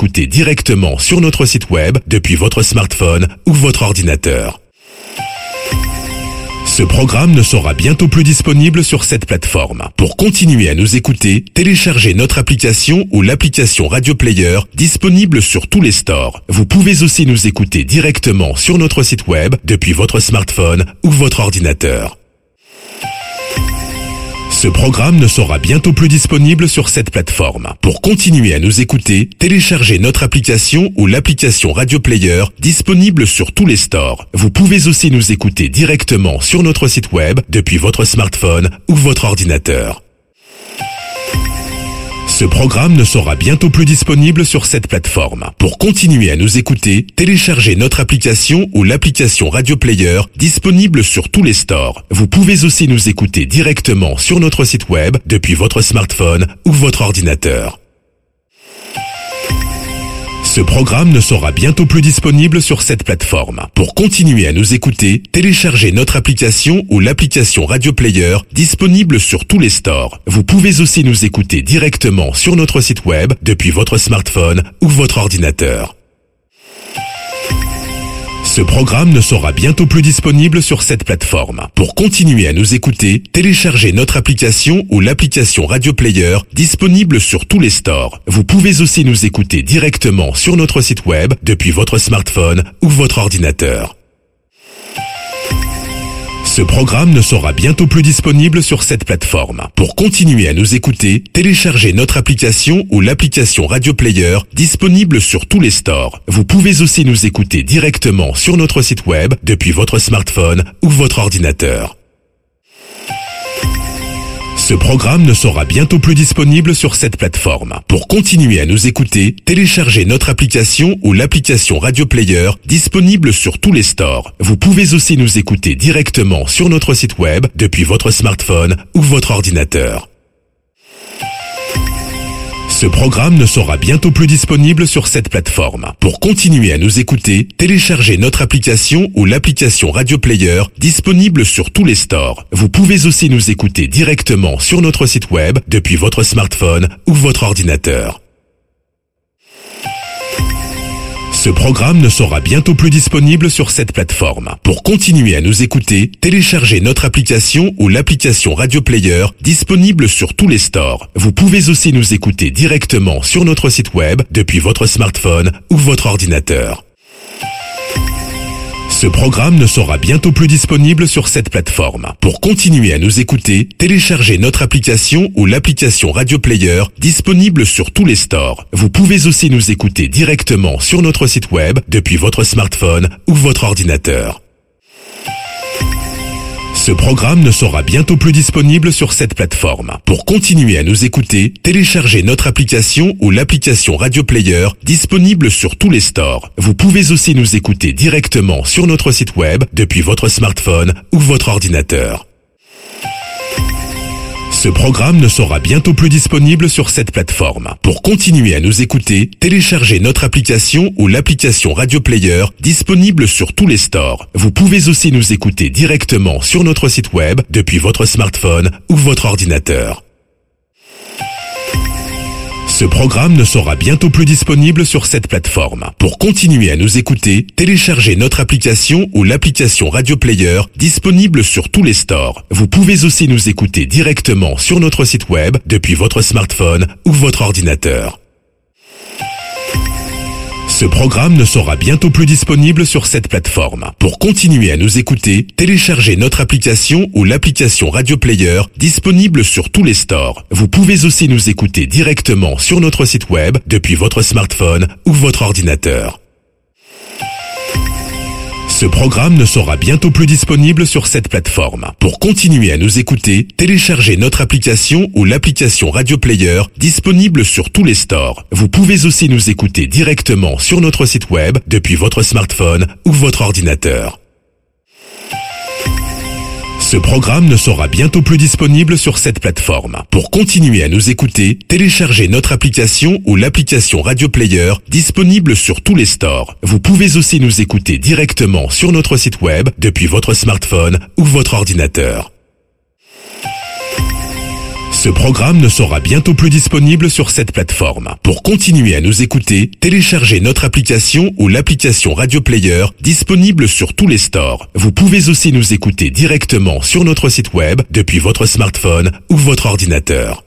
écouter directement sur notre site web depuis votre smartphone ou votre ordinateur. Ce programme ne sera bientôt plus disponible sur cette plateforme. Pour continuer à nous écouter, téléchargez notre application ou l'application Radio Player disponible sur tous les stores. Vous pouvez aussi nous écouter directement sur notre site web depuis votre smartphone ou votre ordinateur. Ce programme ne sera bientôt plus disponible sur cette plateforme. Pour continuer à nous écouter, téléchargez notre application ou l'application Radio Player disponible sur tous les stores. Vous pouvez aussi nous écouter directement sur notre site web depuis votre smartphone ou votre ordinateur. Ce programme ne sera bientôt plus disponible sur cette plateforme. Pour continuer à nous écouter, téléchargez notre application ou l'application Radio Player disponible sur tous les stores. Vous pouvez aussi nous écouter directement sur notre site web depuis votre smartphone ou votre ordinateur. Ce programme ne sera bientôt plus disponible sur cette plateforme. Pour continuer à nous écouter, téléchargez notre application ou l'application Radio Player disponible sur tous les stores. Vous pouvez aussi nous écouter directement sur notre site web depuis votre smartphone ou votre ordinateur. Ce programme ne sera bientôt plus disponible sur cette plateforme. Pour continuer à nous écouter, téléchargez notre application ou l'application Radio Player disponible sur tous les stores. Vous pouvez aussi nous écouter directement sur notre site web depuis votre smartphone ou votre ordinateur. Ce programme ne sera bientôt plus disponible sur cette plateforme. Pour continuer à nous écouter, téléchargez notre application ou l'application Radio Player disponible sur tous les stores. Vous pouvez aussi nous écouter directement sur notre site web depuis votre smartphone ou votre ordinateur. Ce programme ne sera bientôt plus disponible sur cette plateforme. Pour continuer à nous écouter, téléchargez notre application ou l'application Radio Player disponible sur tous les stores. Vous pouvez aussi nous écouter directement sur notre site web depuis votre smartphone ou votre ordinateur. Ce programme ne sera bientôt plus disponible sur cette plateforme. Pour continuer à nous écouter, téléchargez notre application ou l'application Radio Player disponible sur tous les stores. Vous pouvez aussi nous écouter directement sur notre site web depuis votre smartphone ou votre ordinateur. Ce programme ne sera bientôt plus disponible sur cette plateforme. Pour continuer à nous écouter, téléchargez notre application ou l'application Radio Player disponible sur tous les stores. Vous pouvez aussi nous écouter directement sur notre site web depuis votre smartphone ou votre ordinateur. Ce programme ne sera bientôt plus disponible sur cette plateforme. Pour continuer à nous écouter, téléchargez notre application ou l'application Radio Player disponible sur tous les stores. Vous pouvez aussi nous écouter directement sur notre site web depuis votre smartphone ou votre ordinateur. Ce programme ne sera bientôt plus disponible sur cette plateforme. Pour continuer à nous écouter, téléchargez notre application ou l'application Radio Player disponible sur tous les stores. Vous pouvez aussi nous écouter directement sur notre site web depuis votre smartphone ou votre ordinateur. Ce programme ne sera bientôt plus disponible sur cette plateforme. Pour continuer à nous écouter, téléchargez notre application ou l'application Radio Player disponible sur tous les stores. Vous pouvez aussi nous écouter directement sur notre site web depuis votre smartphone ou votre ordinateur. Ce programme ne sera bientôt plus disponible sur cette plateforme. Pour continuer à nous écouter, téléchargez notre application ou l'application Radio Player disponible sur tous les stores. Vous pouvez aussi nous écouter directement sur notre site web depuis votre smartphone ou votre ordinateur. Ce programme ne sera bientôt plus disponible sur cette plateforme. Pour continuer à nous écouter, téléchargez notre application ou l'application Radio Player disponible sur tous les stores. Vous pouvez aussi nous écouter directement sur notre site web depuis votre smartphone ou votre ordinateur. Ce programme ne sera bientôt plus disponible sur cette plateforme. Pour continuer à nous écouter, téléchargez notre application ou l'application Radio Player disponible sur tous les stores. Vous pouvez aussi nous écouter directement sur notre site web depuis votre smartphone ou votre ordinateur. Ce programme ne sera bientôt plus disponible sur cette plateforme. Pour continuer à nous écouter, téléchargez notre application ou l'application Radio Player disponible sur tous les stores. Vous pouvez aussi nous écouter directement sur notre site web depuis votre smartphone ou votre ordinateur. Ce programme ne sera bientôt plus disponible sur cette plateforme. Pour continuer à nous écouter, téléchargez notre application ou l'application Radio Player disponible sur tous les stores. Vous pouvez aussi nous écouter directement sur notre site web depuis votre smartphone ou votre ordinateur.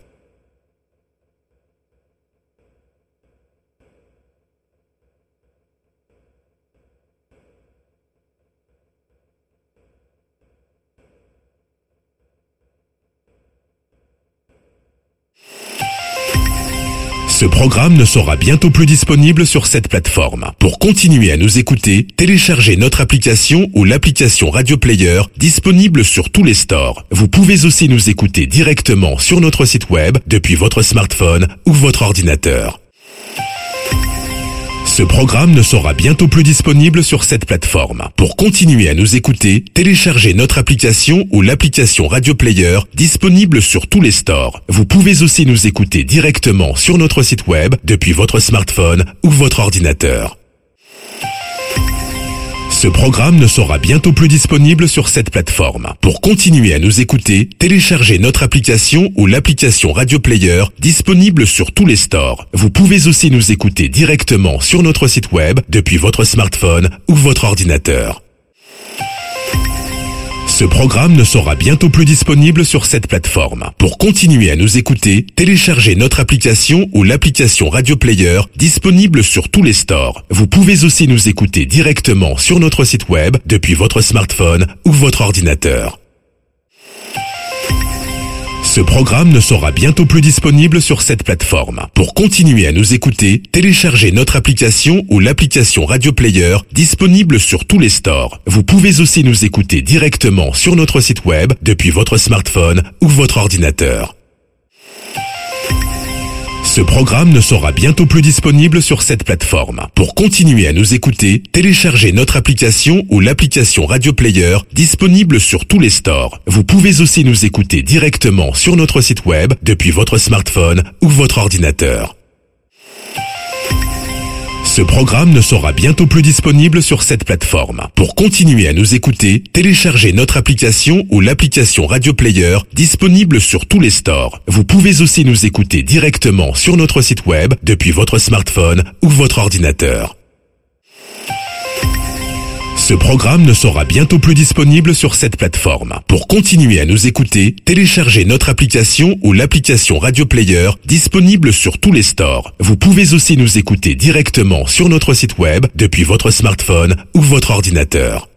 Ce programme ne sera bientôt plus disponible sur cette plateforme. Pour continuer à nous écouter, téléchargez notre application ou l'application Radio Player disponible sur tous les stores. Vous pouvez aussi nous écouter directement sur notre site web depuis votre smartphone ou votre ordinateur. Ce programme ne sera bientôt plus disponible sur cette plateforme. Pour continuer à nous écouter, téléchargez notre application ou l'application Radio Player disponible sur tous les stores. Vous pouvez aussi nous écouter directement sur notre site web depuis votre smartphone ou votre ordinateur. Ce programme ne sera bientôt plus disponible sur cette plateforme. Pour continuer à nous écouter, téléchargez notre application ou l'application Radio Player disponible sur tous les stores. Vous pouvez aussi nous écouter directement sur notre site web depuis votre smartphone ou votre ordinateur. Ce programme ne sera bientôt plus disponible sur cette plateforme. Pour continuer à nous écouter, téléchargez notre application ou l'application Radio Player disponible sur tous les stores. Vous pouvez aussi nous écouter directement sur notre site web depuis votre smartphone ou votre ordinateur. Ce programme ne sera bientôt plus disponible sur cette plateforme. Pour continuer à nous écouter, téléchargez notre application ou l'application Radio Player disponible sur tous les stores. Vous pouvez aussi nous écouter directement sur notre site web depuis votre smartphone ou votre ordinateur. Ce programme ne sera bientôt plus disponible sur cette plateforme. Pour continuer à nous écouter, téléchargez notre application ou l'application Radio Player disponible sur tous les stores. Vous pouvez aussi nous écouter directement sur notre site web depuis votre smartphone ou votre ordinateur. Ce programme ne sera bientôt plus disponible sur cette plateforme. Pour continuer à nous écouter, téléchargez notre application ou l'application Radio Player disponible sur tous les stores. Vous pouvez aussi nous écouter directement sur notre site web depuis votre smartphone ou votre ordinateur. Ce programme ne sera bientôt plus disponible sur cette plateforme. Pour continuer à nous écouter, téléchargez notre application ou l'application Radio Player disponible sur tous les stores. Vous pouvez aussi nous écouter directement sur notre site web depuis votre smartphone ou votre ordinateur.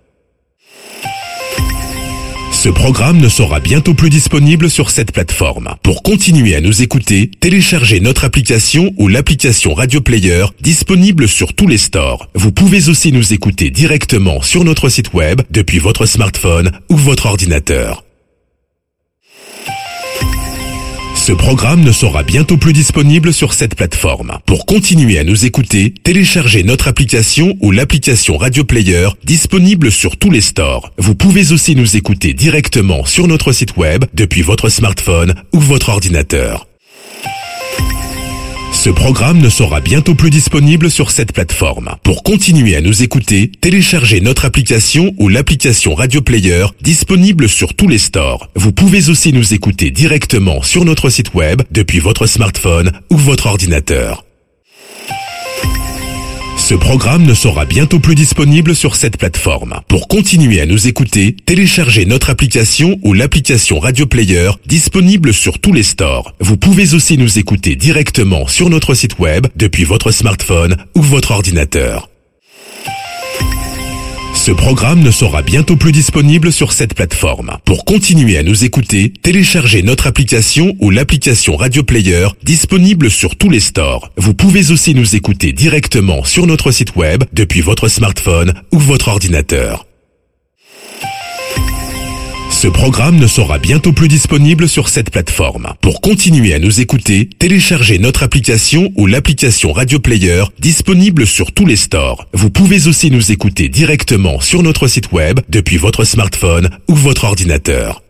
Ce programme ne sera bientôt plus disponible sur cette plateforme. Pour continuer à nous écouter, téléchargez notre application ou l'application Radio Player disponible sur tous les stores. Vous pouvez aussi nous écouter directement sur notre site web depuis votre smartphone ou votre ordinateur. Ce programme ne sera bientôt plus disponible sur cette plateforme. Pour continuer à nous écouter, téléchargez notre application ou l'application Radio Player disponible sur tous les stores. Vous pouvez aussi nous écouter directement sur notre site web depuis votre smartphone ou votre ordinateur. Ce programme ne sera bientôt plus disponible sur cette plateforme. Pour continuer à nous écouter, téléchargez notre application ou l'application Radio Player disponible sur tous les stores. Vous pouvez aussi nous écouter directement sur notre site web depuis votre smartphone ou votre ordinateur. Ce programme ne sera bientôt plus disponible sur cette plateforme. Pour continuer à nous écouter, téléchargez notre application ou l'application Radio Player disponible sur tous les stores. Vous pouvez aussi nous écouter directement sur notre site web depuis votre smartphone ou votre ordinateur. Ce programme ne sera bientôt plus disponible sur cette plateforme. Pour continuer à nous écouter, téléchargez notre application ou l'application Radio Player disponible sur tous les stores. Vous pouvez aussi nous écouter directement sur notre site web depuis votre smartphone ou votre ordinateur. Ce programme ne sera bientôt plus disponible sur cette plateforme. Pour continuer à nous écouter, téléchargez notre application ou l'application Radio Player disponible sur tous les stores. Vous pouvez aussi nous écouter directement sur notre site web depuis votre smartphone ou votre ordinateur.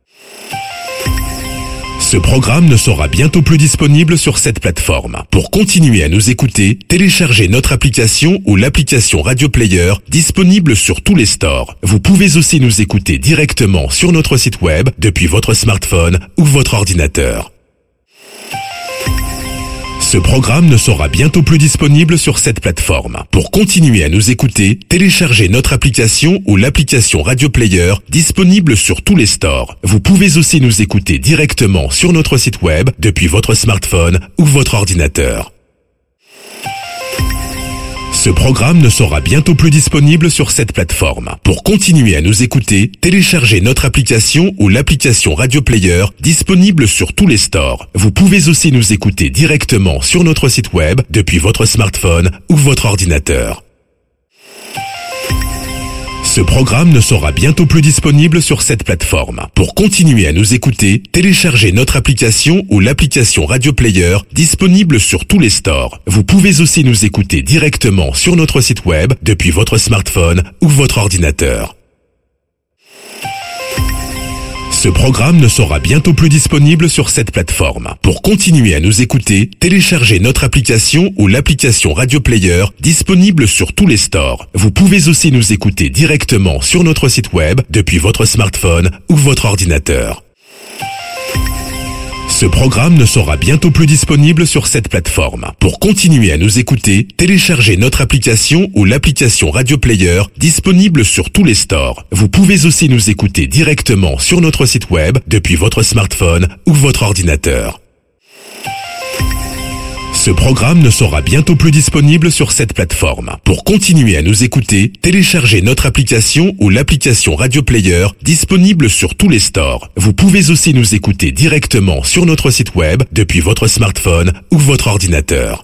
Ce programme ne sera bientôt plus disponible sur cette plateforme. Pour continuer à nous écouter, téléchargez notre application ou l'application Radio Player disponible sur tous les stores. Vous pouvez aussi nous écouter directement sur notre site web depuis votre smartphone ou votre ordinateur. Ce programme ne sera bientôt plus disponible sur cette plateforme. Pour continuer à nous écouter, téléchargez notre application ou l'application Radio Player disponible sur tous les stores. Vous pouvez aussi nous écouter directement sur notre site web depuis votre smartphone ou votre ordinateur. Ce programme ne sera bientôt plus disponible sur cette plateforme. Pour continuer à nous écouter, téléchargez notre application ou l'application Radio Player disponible sur tous les stores. Vous pouvez aussi nous écouter directement sur notre site web depuis votre smartphone ou votre ordinateur. Ce programme ne sera bientôt plus disponible sur cette plateforme. Pour continuer à nous écouter, téléchargez notre application ou l'application Radio Player disponible sur tous les stores. Vous pouvez aussi nous écouter directement sur notre site web depuis votre smartphone ou votre ordinateur. Ce programme ne sera bientôt plus disponible sur cette plateforme. Pour continuer à nous écouter, téléchargez notre application ou l'application Radio Player disponible sur tous les stores. Vous pouvez aussi nous écouter directement sur notre site web depuis votre smartphone ou votre ordinateur. Ce programme ne sera bientôt plus disponible sur cette plateforme. Pour continuer à nous écouter, téléchargez notre application ou l'application Radio Player disponible sur tous les stores. Vous pouvez aussi nous écouter directement sur notre site web depuis votre smartphone ou votre ordinateur. Ce programme ne sera bientôt plus disponible sur cette plateforme. Pour continuer à nous écouter, téléchargez notre application ou l'application Radio Player disponible sur tous les stores. Vous pouvez aussi nous écouter directement sur notre site web depuis votre smartphone ou votre ordinateur.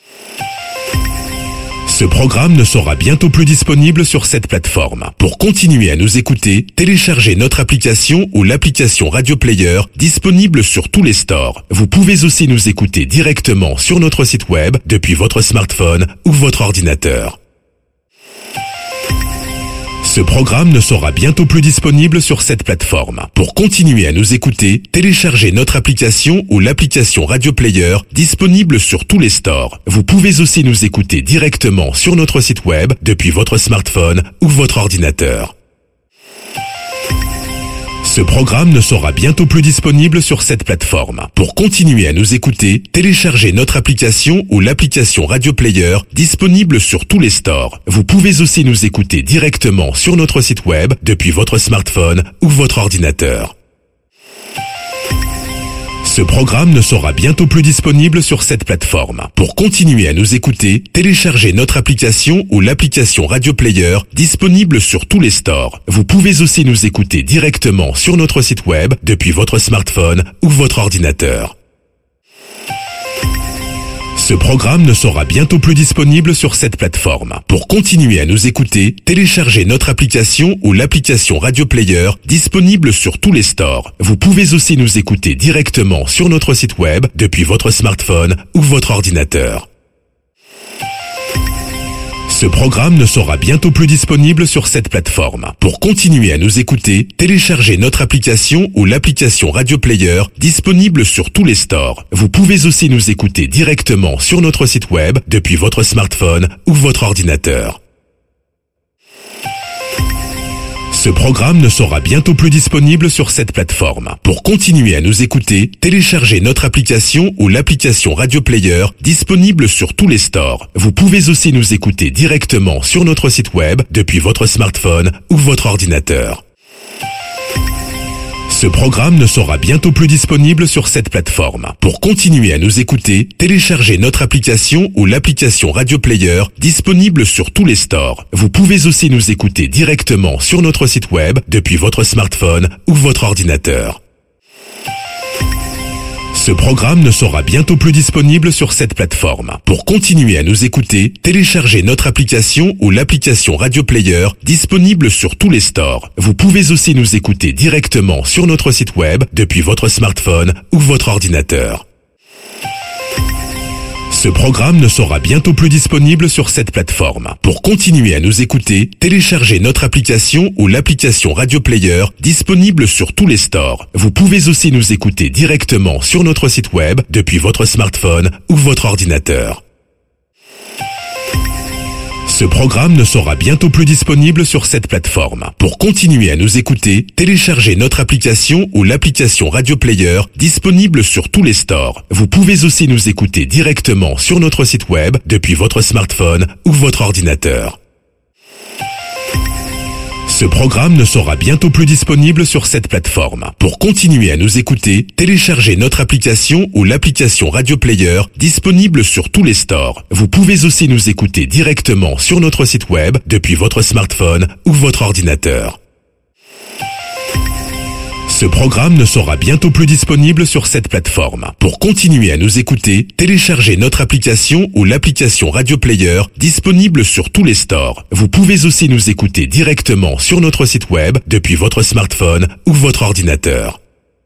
Ce programme ne sera bientôt plus disponible sur cette plateforme. Pour continuer à nous écouter, téléchargez notre application ou l'application Radio Player disponible sur tous les stores. Vous pouvez aussi nous écouter directement sur notre site web depuis votre smartphone ou votre ordinateur. Ce programme ne sera bientôt plus disponible sur cette plateforme. Pour continuer à nous écouter, téléchargez notre application ou l'application Radio Player disponible sur tous les stores. Vous pouvez aussi nous écouter directement sur notre site web depuis votre smartphone ou votre ordinateur. Ce programme ne sera bientôt plus disponible sur cette plateforme. Pour continuer à nous écouter, téléchargez notre application ou l'application Radio Player disponible sur tous les stores. Vous pouvez aussi nous écouter directement sur notre site web depuis votre smartphone ou votre ordinateur. Ce programme ne sera bientôt plus disponible sur cette plateforme. Pour continuer à nous écouter, téléchargez notre application ou l'application Radio Player disponible sur tous les stores. Vous pouvez aussi nous écouter directement sur notre site web depuis votre smartphone ou votre ordinateur. Ce programme ne sera bientôt plus disponible sur cette plateforme. Pour continuer à nous écouter, téléchargez notre application ou l'application Radio Player disponible sur tous les stores. Vous pouvez aussi nous écouter directement sur notre site web depuis votre smartphone ou votre ordinateur. Ce programme ne sera bientôt plus disponible sur cette plateforme. Pour continuer à nous écouter, téléchargez notre application ou l'application Radio Player disponible sur tous les stores. Vous pouvez aussi nous écouter directement sur notre site web depuis votre smartphone ou votre ordinateur. Ce programme ne sera bientôt plus disponible sur cette plateforme. Pour continuer à nous écouter, téléchargez notre application ou l'application Radio Player disponible sur tous les stores. Vous pouvez aussi nous écouter directement sur notre site web depuis votre smartphone ou votre ordinateur. Ce programme ne sera bientôt plus disponible sur cette plateforme. Pour continuer à nous écouter, téléchargez notre application ou l'application Radio Player disponible sur tous les stores. Vous pouvez aussi nous écouter directement sur notre site web depuis votre smartphone ou votre ordinateur. Ce programme ne sera bientôt plus disponible sur cette plateforme. Pour continuer à nous écouter, téléchargez notre application ou l'application Radio Player disponible sur tous les stores. Vous pouvez aussi nous écouter directement sur notre site web depuis votre smartphone ou votre ordinateur. Ce programme ne sera bientôt plus disponible sur cette plateforme. Pour continuer à nous écouter, téléchargez notre application ou l'application Radio Player disponible sur tous les stores. Vous pouvez aussi nous écouter directement sur notre site web depuis votre smartphone ou votre ordinateur. Ce programme ne sera bientôt plus disponible sur cette plateforme. Pour continuer à nous écouter, téléchargez notre application ou l'application Radio Player disponible sur tous les stores. Vous pouvez aussi nous écouter directement sur notre site web depuis votre smartphone ou votre ordinateur. Ce programme ne sera bientôt plus disponible sur cette plateforme. Pour continuer à nous écouter, téléchargez notre application ou l'application Radio Player disponible sur tous les stores. Vous pouvez aussi nous écouter directement sur notre site web depuis votre smartphone ou votre ordinateur. Ce programme ne sera bientôt plus disponible sur cette plateforme. Pour continuer à nous écouter, téléchargez notre application ou l'application Radio Player disponible sur tous les stores. Vous pouvez aussi nous écouter directement sur notre site web depuis votre smartphone ou votre ordinateur.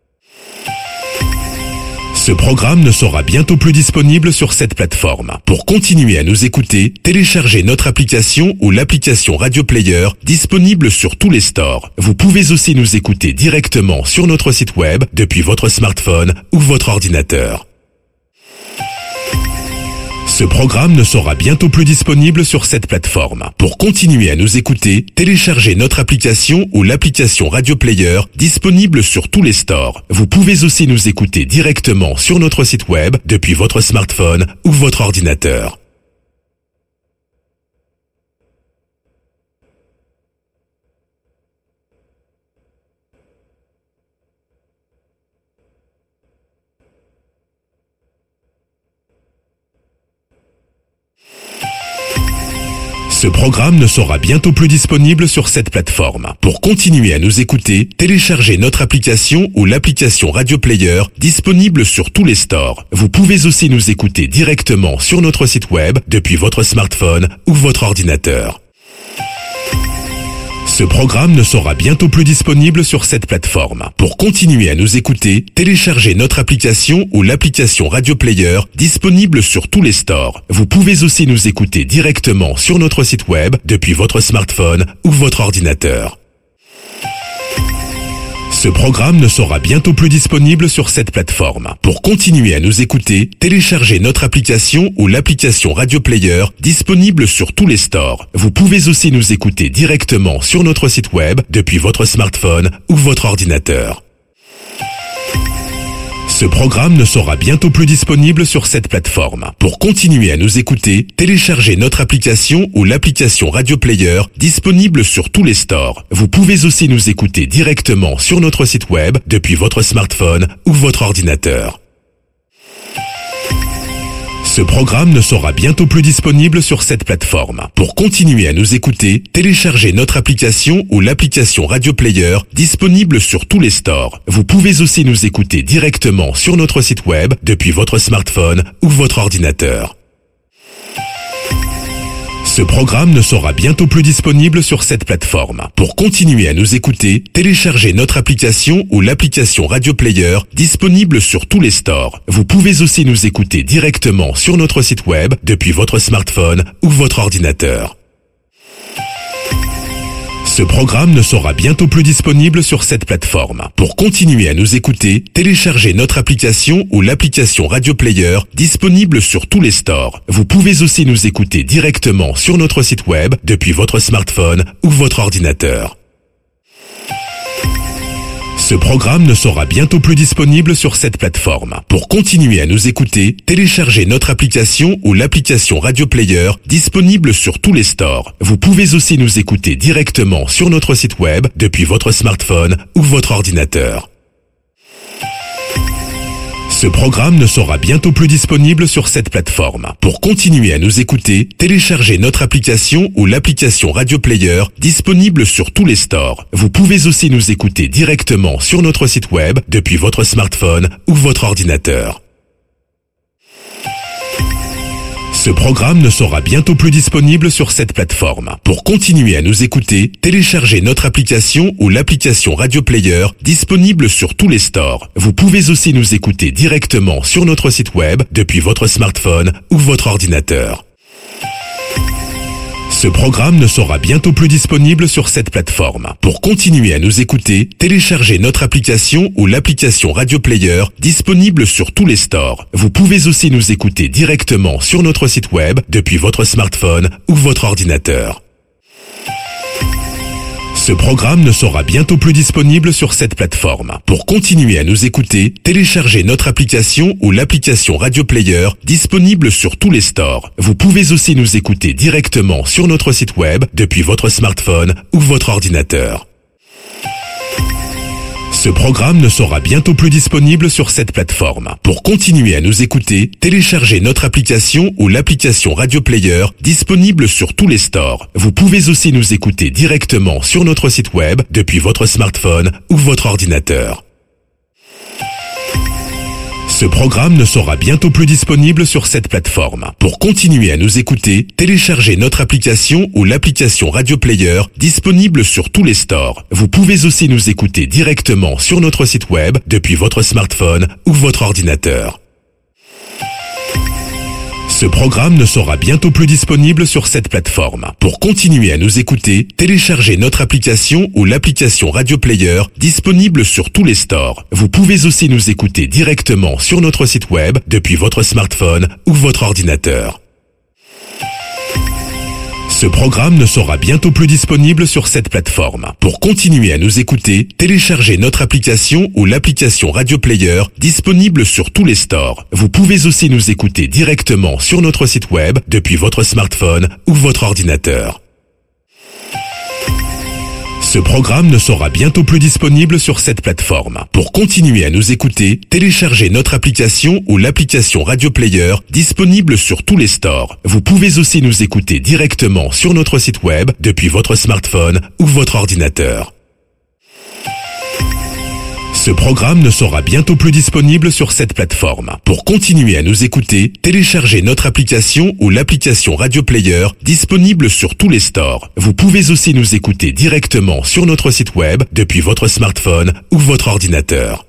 Ce programme ne sera bientôt plus disponible sur cette plateforme. Pour continuer à nous écouter, téléchargez notre application ou l'application Radio Player disponible sur tous les stores. Vous pouvez aussi nous écouter directement sur notre site web depuis votre smartphone ou votre ordinateur. Ce programme ne sera bientôt plus disponible sur cette plateforme. Pour continuer à nous écouter, téléchargez notre application ou l'application Radio Player disponible sur tous les stores. Vous pouvez aussi nous écouter directement sur notre site web depuis votre smartphone ou votre ordinateur. Ce programme ne sera bientôt plus disponible sur cette plateforme. Pour continuer à nous écouter, téléchargez notre application ou l'application Radio Player disponible sur tous les stores. Vous pouvez aussi nous écouter directement sur notre site web depuis votre smartphone ou votre ordinateur. Ce programme ne sera bientôt plus disponible sur cette plateforme. Pour continuer à nous écouter, téléchargez notre application ou l'application Radio Player disponible sur tous les stores. Vous pouvez aussi nous écouter directement sur notre site web depuis votre smartphone ou votre ordinateur. Ce programme ne sera bientôt plus disponible sur cette plateforme. Pour continuer à nous écouter, téléchargez notre application ou l'application Radio Player disponible sur tous les stores. Vous pouvez aussi nous écouter directement sur notre site web depuis votre smartphone ou votre ordinateur. Ce programme ne sera bientôt plus disponible sur cette plateforme. Pour continuer à nous écouter, téléchargez notre application ou l'application Radio Player disponible sur tous les stores. Vous pouvez aussi nous écouter directement sur notre site web depuis votre smartphone ou votre ordinateur. Ce programme ne sera bientôt plus disponible sur cette plateforme. Pour continuer à nous écouter, téléchargez notre application ou l'application Radio Player disponible sur tous les stores. Vous pouvez aussi nous écouter directement sur notre site web depuis votre smartphone ou votre ordinateur. Ce programme ne sera bientôt plus disponible sur cette plateforme. Pour continuer à nous écouter, téléchargez notre application ou l'application Radio Player disponible sur tous les stores. Vous pouvez aussi nous écouter directement sur notre site web depuis votre smartphone ou votre ordinateur. Ce programme ne sera bientôt plus disponible sur cette plateforme. Pour continuer à nous écouter, téléchargez notre application ou l'application Radio Player disponible sur tous les stores. Vous pouvez aussi nous écouter directement sur notre site web depuis votre smartphone ou votre ordinateur. Ce programme ne sera bientôt plus disponible sur cette plateforme. Pour continuer à nous écouter, téléchargez notre application ou l'application Radio Player disponible sur tous les stores. Vous pouvez aussi nous écouter directement sur notre site web depuis votre smartphone ou votre ordinateur. Ce programme ne sera bientôt plus disponible sur cette plateforme. Pour continuer à nous écouter, téléchargez notre application ou l'application Radio Player disponible sur tous les stores. Vous pouvez aussi nous écouter directement sur notre site web depuis votre smartphone ou votre ordinateur. Ce programme ne sera bientôt plus disponible sur cette plateforme. Pour continuer à nous écouter, téléchargez notre application ou l'application Radio Player disponible sur tous les stores. Vous pouvez aussi nous écouter directement sur notre site web depuis votre smartphone ou votre ordinateur. Ce programme ne sera bientôt plus disponible sur cette plateforme. Pour continuer à nous écouter, téléchargez notre application ou l'application Radio Player disponible sur tous les stores. Vous pouvez aussi nous écouter directement sur notre site web depuis votre smartphone ou votre ordinateur. Ce programme ne sera bientôt plus disponible sur cette plateforme. Pour continuer à nous écouter, téléchargez notre application ou l'application Radio Player disponible sur tous les stores. Vous pouvez aussi nous écouter directement sur notre site web depuis votre smartphone ou votre ordinateur. Ce programme ne sera bientôt plus disponible sur cette plateforme. Pour continuer à nous écouter, téléchargez notre application ou l'application Radio Player disponible sur tous les stores. Vous pouvez aussi nous écouter directement sur notre site web depuis votre smartphone ou votre ordinateur. Ce programme ne sera bientôt plus disponible sur cette plateforme. Pour continuer à nous écouter, téléchargez notre application ou l'application Radio Player disponible sur tous les stores. Vous pouvez aussi nous écouter directement sur notre site web depuis votre smartphone ou votre ordinateur. Ce programme ne sera bientôt plus disponible sur cette plateforme. Pour continuer à nous écouter, téléchargez notre application ou l'application Radio Player disponible sur tous les stores. Vous pouvez aussi nous écouter directement sur notre site web depuis votre smartphone ou votre ordinateur. Ce programme ne sera bientôt plus disponible sur cette plateforme. Pour continuer à nous écouter, téléchargez notre application ou l'application Radio Player disponible sur tous les stores. Vous pouvez aussi nous écouter directement sur notre site web depuis votre smartphone ou votre ordinateur. Ce programme ne sera bientôt plus disponible sur cette plateforme. Pour continuer à nous écouter, téléchargez notre application ou l'application Radio Player disponible sur tous les stores. Vous pouvez aussi nous écouter directement sur notre site web depuis votre smartphone ou votre ordinateur. Ce programme ne sera bientôt plus disponible sur cette plateforme. Pour continuer à nous écouter, téléchargez notre application ou l'application Radio Player disponible sur tous les stores. Vous pouvez aussi nous écouter directement sur notre site web depuis votre smartphone ou votre ordinateur.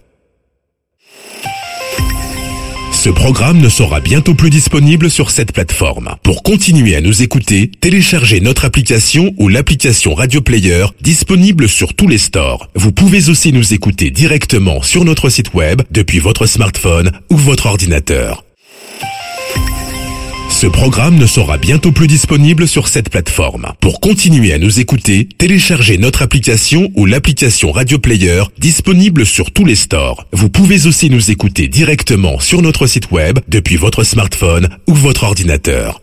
Ce programme ne sera bientôt plus disponible sur cette plateforme. Pour continuer à nous écouter, téléchargez notre application ou l'application Radio Player disponible sur tous les stores. Vous pouvez aussi nous écouter directement sur notre site web depuis votre smartphone ou votre ordinateur. Ce programme ne sera bientôt plus disponible sur cette plateforme. Pour continuer à nous écouter, téléchargez notre application ou l'application Radio Player disponible sur tous les stores. Vous pouvez aussi nous écouter directement sur notre site web depuis votre smartphone ou votre ordinateur.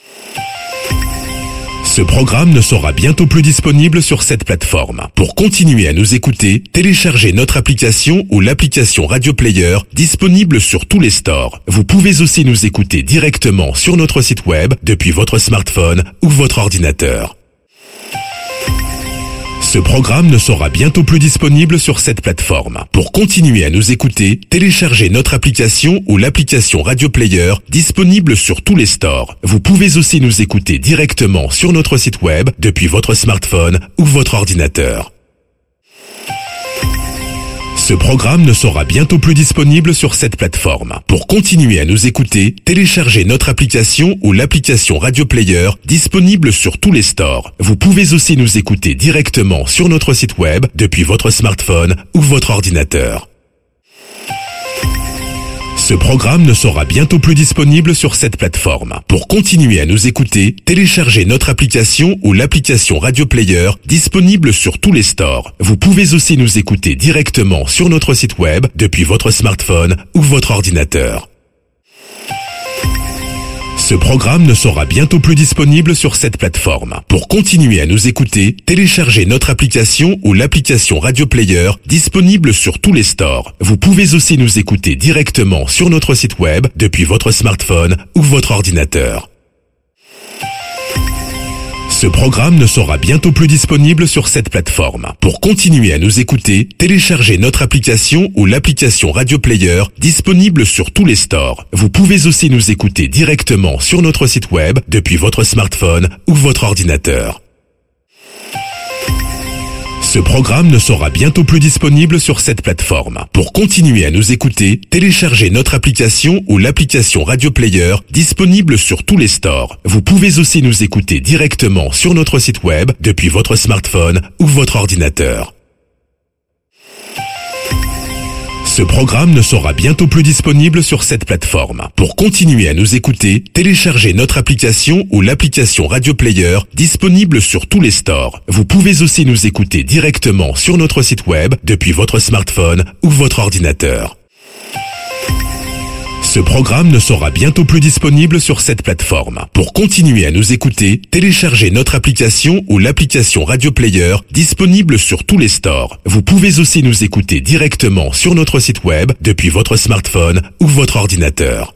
Ce programme ne sera bientôt plus disponible sur cette plateforme. Pour continuer à nous écouter, téléchargez notre application ou l'application Radio Player disponible sur tous les stores. Vous pouvez aussi nous écouter directement sur notre site web depuis votre smartphone ou votre ordinateur. Ce programme ne sera bientôt plus disponible sur cette plateforme. Pour continuer à nous écouter, téléchargez notre application ou l'application Radio Player disponible sur tous les stores. Vous pouvez aussi nous écouter directement sur notre site web depuis votre smartphone ou votre ordinateur. Ce programme ne sera bientôt plus disponible sur cette plateforme. Pour continuer à nous écouter, téléchargez notre application ou l'application Radio Player disponible sur tous les stores. Vous pouvez aussi nous écouter directement sur notre site web depuis votre smartphone ou votre ordinateur. Ce programme ne sera bientôt plus disponible sur cette plateforme. Pour continuer à nous écouter, téléchargez notre application ou l'application Radio Player disponible sur tous les stores. Vous pouvez aussi nous écouter directement sur notre site web depuis votre smartphone ou votre ordinateur. Ce programme ne sera bientôt plus disponible sur cette plateforme. Pour continuer à nous écouter, téléchargez notre application ou l'application Radio Player disponible sur tous les stores. Vous pouvez aussi nous écouter directement sur notre site web depuis votre smartphone ou votre ordinateur. Ce programme ne sera bientôt plus disponible sur cette plateforme. Pour continuer à nous écouter, téléchargez notre application ou l'application Radio Player disponible sur tous les stores. Vous pouvez aussi nous écouter directement sur notre site web depuis votre smartphone ou votre ordinateur. Ce programme ne sera bientôt plus disponible sur cette plateforme. Pour continuer à nous écouter, téléchargez notre application ou l'application Radio Player disponible sur tous les stores. Vous pouvez aussi nous écouter directement sur notre site web depuis votre smartphone ou votre ordinateur. Ce programme ne sera bientôt plus disponible sur cette plateforme. Pour continuer à nous écouter, téléchargez notre application ou l'application Radio Player disponible sur tous les stores. Vous pouvez aussi nous écouter directement sur notre site web depuis votre smartphone ou votre ordinateur. Ce programme ne sera bientôt plus disponible sur cette plateforme. Pour continuer à nous écouter, téléchargez notre application ou l'application Radio Player disponible sur tous les stores. Vous pouvez aussi nous écouter directement sur notre site web depuis votre smartphone ou votre ordinateur.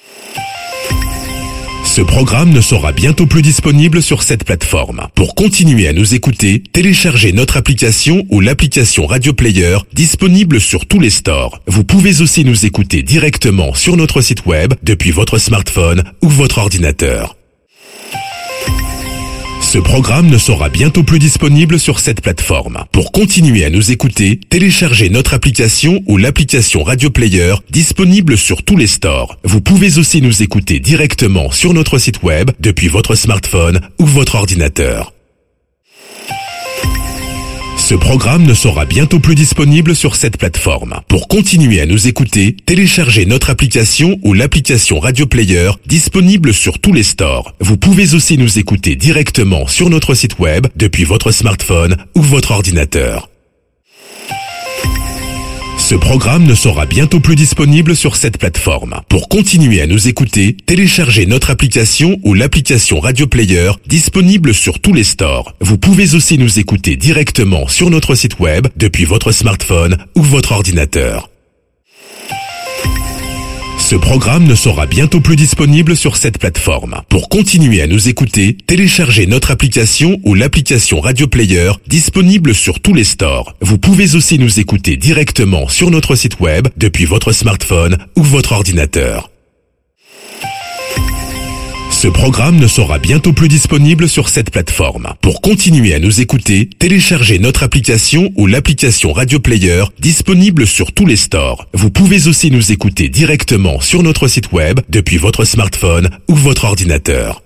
Ce programme ne sera bientôt plus disponible sur cette plateforme. Pour continuer à nous écouter, téléchargez notre application ou l'application Radio Player disponible sur tous les stores. Vous pouvez aussi nous écouter directement sur notre site web depuis votre smartphone ou votre ordinateur. Ce programme ne sera bientôt plus disponible sur cette plateforme. Pour continuer à nous écouter, téléchargez notre application ou l'application Radio Player disponible sur tous les stores. Vous pouvez aussi nous écouter directement sur notre site web depuis votre smartphone ou votre ordinateur. Ce programme ne sera bientôt plus disponible sur cette plateforme. Pour continuer à nous écouter, téléchargez notre application ou l'application Radio Player disponible sur tous les stores. Vous pouvez aussi nous écouter directement sur notre site web depuis votre smartphone ou votre ordinateur. Ce programme ne sera bientôt plus disponible sur cette plateforme. Pour continuer à nous écouter, téléchargez notre application ou l'application Radio Player disponible sur tous les stores. Vous pouvez aussi nous écouter directement sur notre site web depuis votre smartphone ou votre ordinateur. Ce programme ne sera bientôt plus disponible sur cette plateforme. Pour continuer à nous écouter, téléchargez notre application ou l'application Radio Player disponible sur tous les stores. Vous pouvez aussi nous écouter directement sur notre site web depuis votre smartphone ou votre ordinateur. Ce programme ne sera bientôt plus disponible sur cette plateforme. Pour continuer à nous écouter, téléchargez notre application ou l'application Radio Player disponible sur tous les stores. Vous pouvez aussi nous écouter directement sur notre site web depuis votre smartphone ou votre ordinateur.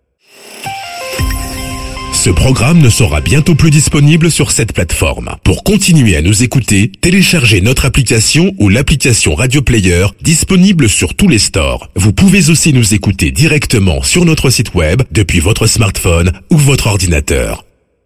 Ce programme ne sera bientôt plus disponible sur cette plateforme. Pour continuer à nous écouter, téléchargez notre application ou l'application Radio Player disponible sur tous les stores. Vous pouvez aussi nous écouter directement sur notre site web depuis votre smartphone ou votre ordinateur.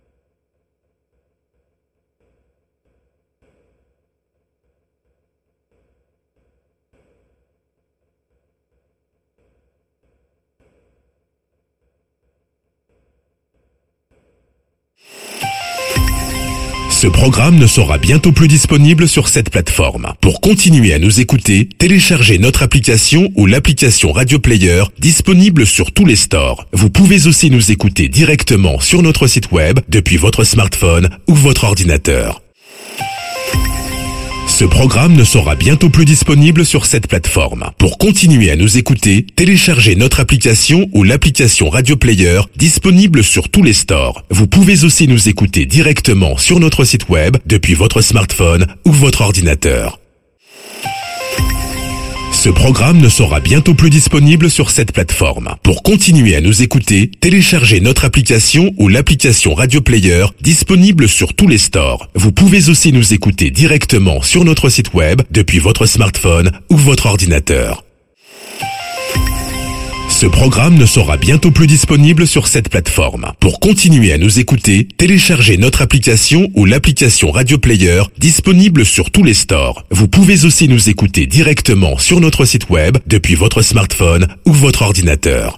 Ce programme ne sera bientôt plus disponible sur cette plateforme. Pour continuer à nous écouter, téléchargez notre application ou l'application Radio Player disponible sur tous les stores. Vous pouvez aussi nous écouter directement sur notre site web depuis votre smartphone ou votre ordinateur. Ce programme ne sera bientôt plus disponible sur cette plateforme. Pour continuer à nous écouter, téléchargez notre application ou l'application Radio Player disponible sur tous les stores. Vous pouvez aussi nous écouter directement sur notre site web depuis votre smartphone ou votre ordinateur. Ce programme ne sera bientôt plus disponible sur cette plateforme. Pour continuer à nous écouter, téléchargez notre application ou l'application Radio Player disponible sur tous les stores. Vous pouvez aussi nous écouter directement sur notre site web depuis votre smartphone ou votre ordinateur. Ce programme ne sera bientôt plus disponible sur cette plateforme. Pour continuer à nous écouter, téléchargez notre application ou l'application Radio Player disponible sur tous les stores. Vous pouvez aussi nous écouter directement sur notre site web depuis votre smartphone ou votre ordinateur.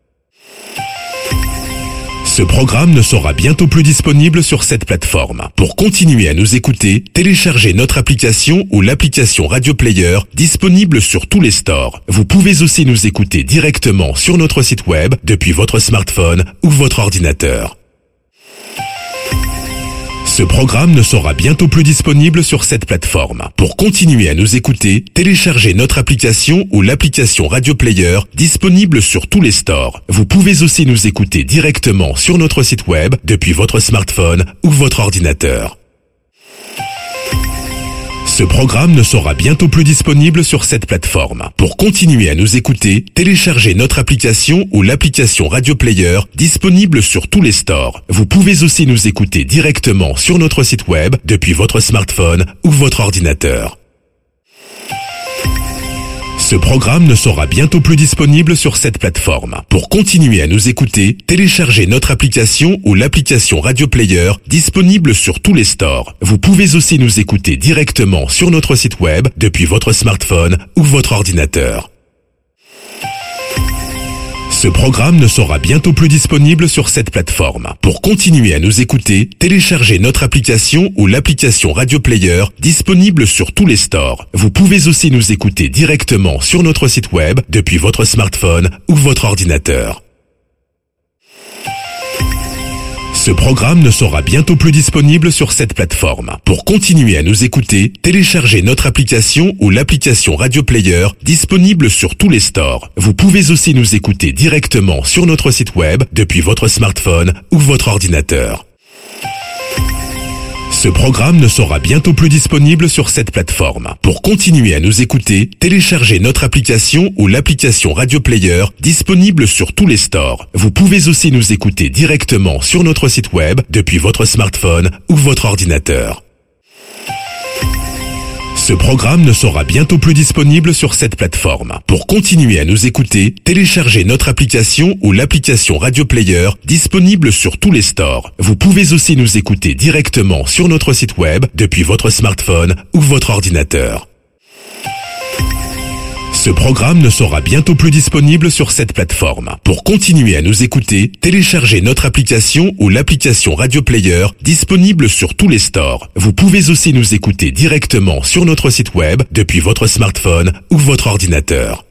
Ce programme ne sera bientôt plus disponible sur cette plateforme. Pour continuer à nous écouter, téléchargez notre application ou l'application Radio Player disponible sur tous les stores. Vous pouvez aussi nous écouter directement sur notre site web depuis votre smartphone ou votre ordinateur. Ce programme ne sera bientôt plus disponible sur cette plateforme. Pour continuer à nous écouter, téléchargez notre application ou l'application Radio Player disponible sur tous les stores. Vous pouvez aussi nous écouter directement sur notre site web depuis votre smartphone ou votre ordinateur. Ce programme ne sera bientôt plus disponible sur cette plateforme. Pour continuer à nous écouter, téléchargez notre application ou l'application Radio Player disponible sur tous les stores. Vous pouvez aussi nous écouter directement sur notre site web depuis votre smartphone ou votre ordinateur. Ce programme ne sera bientôt plus disponible sur cette plateforme. Pour continuer à nous écouter, téléchargez notre application ou l'application Radio Player disponible sur tous les stores. Vous pouvez aussi nous écouter directement sur notre site web depuis votre smartphone ou votre ordinateur. Ce programme ne sera bientôt plus disponible sur cette plateforme. Pour continuer à nous écouter, téléchargez notre application ou l'application Radio Player disponible sur tous les stores. Vous pouvez aussi nous écouter directement sur notre site web depuis votre smartphone ou votre ordinateur. Ce programme ne sera bientôt plus disponible sur cette plateforme. Pour continuer à nous écouter, téléchargez notre application ou l'application Radio Player disponible sur tous les stores. Vous pouvez aussi nous écouter directement sur notre site web depuis votre smartphone ou votre ordinateur. Ce programme ne sera bientôt plus disponible sur cette plateforme. Pour continuer à nous écouter, téléchargez notre application ou l'application Radio Player disponible sur tous les stores. Vous pouvez aussi nous écouter directement sur notre site web depuis votre smartphone ou votre ordinateur. Ce programme ne sera bientôt plus disponible sur cette plateforme. Pour continuer à nous écouter, téléchargez notre application ou l'application Radio Player disponible sur tous les stores. Vous pouvez aussi nous écouter directement sur notre site web depuis votre smartphone ou votre ordinateur. Ce programme ne sera bientôt plus disponible sur cette plateforme. Pour continuer à nous écouter, téléchargez notre application ou l'application Radio Player disponible sur tous les stores. Vous pouvez aussi nous écouter directement sur notre site web depuis votre smartphone ou votre ordinateur.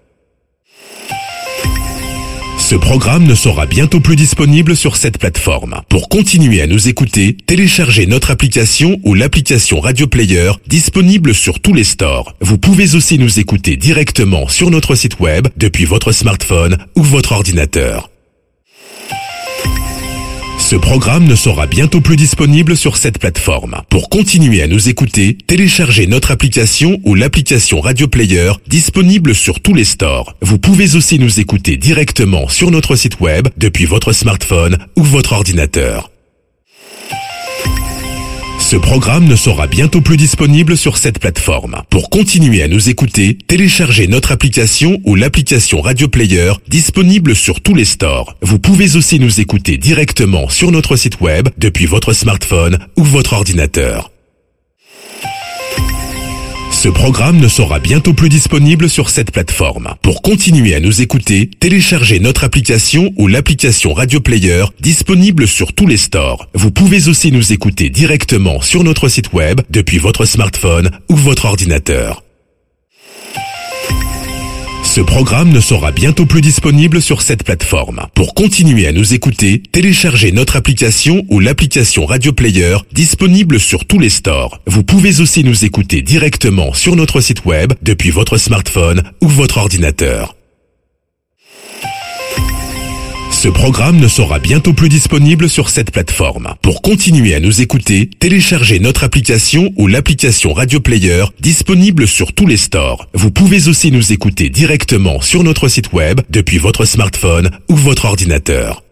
Ce programme ne sera bientôt plus disponible sur cette plateforme. Pour continuer à nous écouter, téléchargez notre application ou l'application Radio Player disponible sur tous les stores. Vous pouvez aussi nous écouter directement sur notre site web depuis votre smartphone ou votre ordinateur. Ce programme ne sera bientôt plus disponible sur cette plateforme. Pour continuer à nous écouter, téléchargez notre application ou l'application Radio Player disponible sur tous les stores. Vous pouvez aussi nous écouter directement sur notre site web depuis votre smartphone ou votre ordinateur. Ce programme ne sera bientôt plus disponible sur cette plateforme. Pour continuer à nous écouter, téléchargez notre application ou l'application Radio Player disponible sur tous les stores. Vous pouvez aussi nous écouter directement sur notre site web depuis votre smartphone ou votre ordinateur. Ce programme ne sera bientôt plus disponible sur cette plateforme. Pour continuer à nous écouter, téléchargez notre application ou l'application Radio Player disponible sur tous les stores. Vous pouvez aussi nous écouter directement sur notre site web depuis votre smartphone ou votre ordinateur. Ce programme ne sera bientôt plus disponible sur cette plateforme. Pour continuer à nous écouter, téléchargez notre application ou l'application Radio Player disponible sur tous les stores. Vous pouvez aussi nous écouter directement sur notre site web depuis votre smartphone ou votre ordinateur. Ce programme ne sera bientôt plus disponible sur cette plateforme. Pour continuer à nous écouter, téléchargez notre application ou l'application Radio Player disponible sur tous les stores. Vous pouvez aussi nous écouter directement sur notre site web depuis votre smartphone ou votre ordinateur.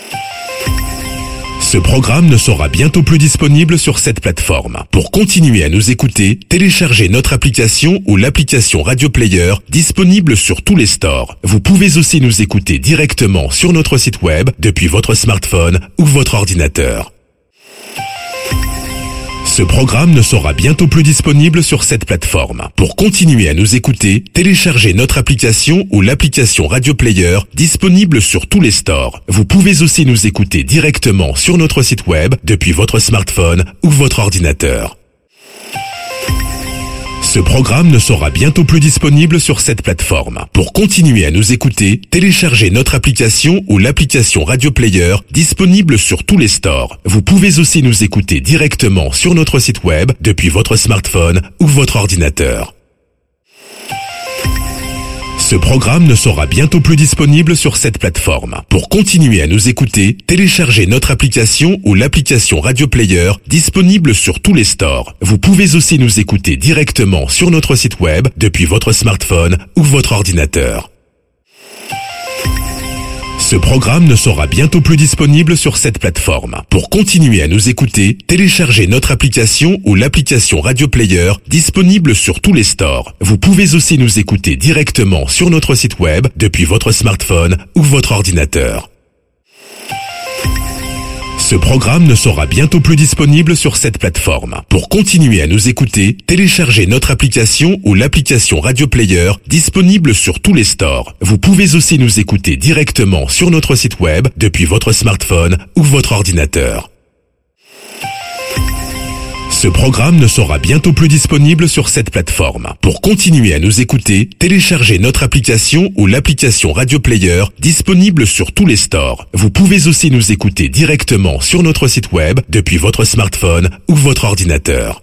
Ce programme ne sera bientôt plus disponible sur cette plateforme. Pour continuer à nous écouter, téléchargez notre application ou l'application Radio Player disponible sur tous les stores. Vous pouvez aussi nous écouter directement sur notre site web depuis votre smartphone ou votre ordinateur. Ce programme ne sera bientôt plus disponible sur cette plateforme. Pour continuer à nous écouter, téléchargez notre application ou l'application Radio Player disponible sur tous les stores. Vous pouvez aussi nous écouter directement sur notre site web depuis votre smartphone ou votre ordinateur. Ce programme ne sera bientôt plus disponible sur cette plateforme. Pour continuer à nous écouter, téléchargez notre application ou l'application Radio Player disponible sur tous les stores. Vous pouvez aussi nous écouter directement sur notre site web depuis votre smartphone ou votre ordinateur. Ce programme ne sera bientôt plus disponible sur cette plateforme. Pour continuer à nous écouter, téléchargez notre application ou l'application Radio Player disponible sur tous les stores. Vous pouvez aussi nous écouter directement sur notre site web depuis votre smartphone ou votre ordinateur. Ce programme ne sera bientôt plus disponible sur cette plateforme. Pour continuer à nous écouter, téléchargez notre application ou l'application Radio Player disponible sur tous les stores. Vous pouvez aussi nous écouter directement sur notre site web depuis votre smartphone ou votre ordinateur. Ce programme ne sera bientôt plus disponible sur cette plateforme. Pour continuer à nous écouter, téléchargez notre application ou l'application Radio Player disponible sur tous les stores. Vous pouvez aussi nous écouter directement sur notre site web depuis votre smartphone ou votre ordinateur. Ce programme ne sera bientôt plus disponible sur cette plateforme. Pour continuer à nous écouter, téléchargez notre application ou l'application Radio Player disponible sur tous les stores. Vous pouvez aussi nous écouter directement sur notre site web depuis votre smartphone ou votre ordinateur.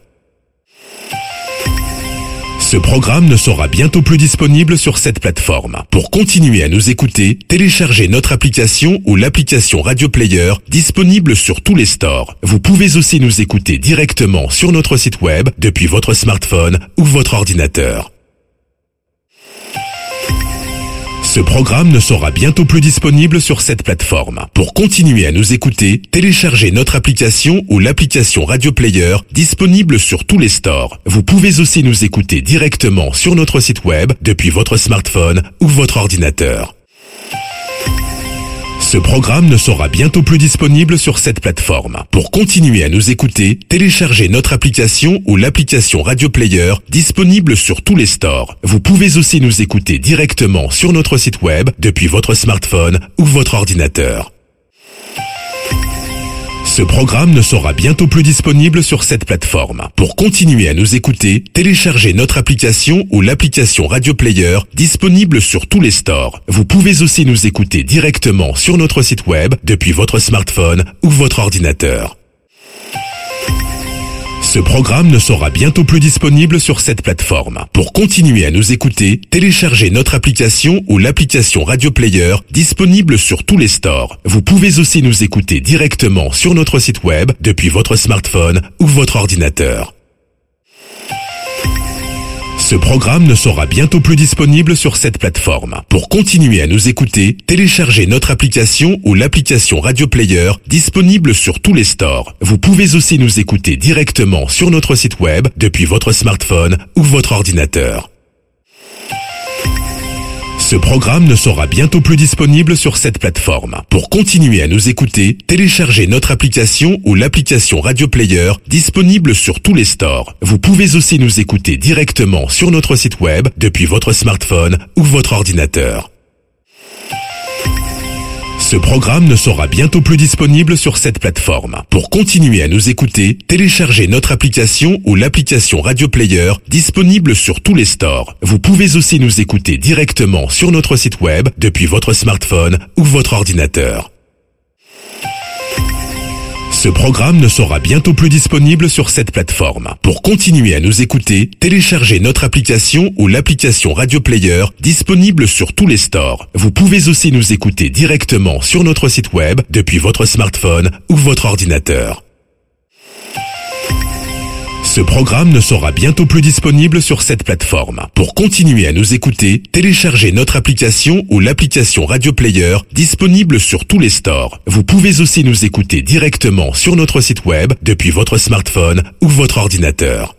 Ce programme ne sera bientôt plus disponible sur cette plateforme. Pour continuer à nous écouter, téléchargez notre application ou l'application Radio Player disponible sur tous les stores. Vous pouvez aussi nous écouter directement sur notre site web depuis votre smartphone ou votre ordinateur. Ce programme ne sera bientôt plus disponible sur cette plateforme. Pour continuer à nous écouter, téléchargez notre application ou l'application Radio Player disponible sur tous les stores. Vous pouvez aussi nous écouter directement sur notre site web depuis votre smartphone ou votre ordinateur. Ce programme ne sera bientôt plus disponible sur cette plateforme. Pour continuer à nous écouter, téléchargez notre application ou l'application Radio Player disponible sur tous les stores. Vous pouvez aussi nous écouter directement sur notre site web depuis votre smartphone ou votre ordinateur. Ce programme ne sera bientôt plus disponible sur cette plateforme. Pour continuer à nous écouter, téléchargez notre application ou l'application Radio Player disponible sur tous les stores. Vous pouvez aussi nous écouter directement sur notre site web depuis votre smartphone ou votre ordinateur. Ce programme ne sera bientôt plus disponible sur cette plateforme. Pour continuer à nous écouter, téléchargez notre application ou l'application Radio Player disponible sur tous les stores. Vous pouvez aussi nous écouter directement sur notre site web depuis votre smartphone ou votre ordinateur. Ce programme ne sera bientôt plus disponible sur cette plateforme. Pour continuer à nous écouter, téléchargez notre application ou l'application Radio Player disponible sur tous les stores. Vous pouvez aussi nous écouter directement sur notre site web depuis votre smartphone ou votre ordinateur. Ce programme ne sera bientôt plus disponible sur cette plateforme. Pour continuer à nous écouter, téléchargez notre application ou l'application Radio Player disponible sur tous les stores. Vous pouvez aussi nous écouter directement sur notre site web depuis votre smartphone ou votre ordinateur. Ce programme ne sera bientôt plus disponible sur cette plateforme. Pour continuer à nous écouter, téléchargez notre application ou l'application Radio Player disponible sur tous les stores. Vous pouvez aussi nous écouter directement sur notre site web depuis votre smartphone ou votre ordinateur. Ce programme ne sera bientôt plus disponible sur cette plateforme. Pour continuer à nous écouter, téléchargez notre application ou l'application Radio Player disponible sur tous les stores. Vous pouvez aussi nous écouter directement sur notre site web depuis votre smartphone ou votre ordinateur. Ce programme ne sera bientôt plus disponible sur cette plateforme. Pour continuer à nous écouter, téléchargez notre application ou l'application Radio Player disponible sur tous les stores. Vous pouvez aussi nous écouter directement sur notre site web depuis votre smartphone ou votre ordinateur.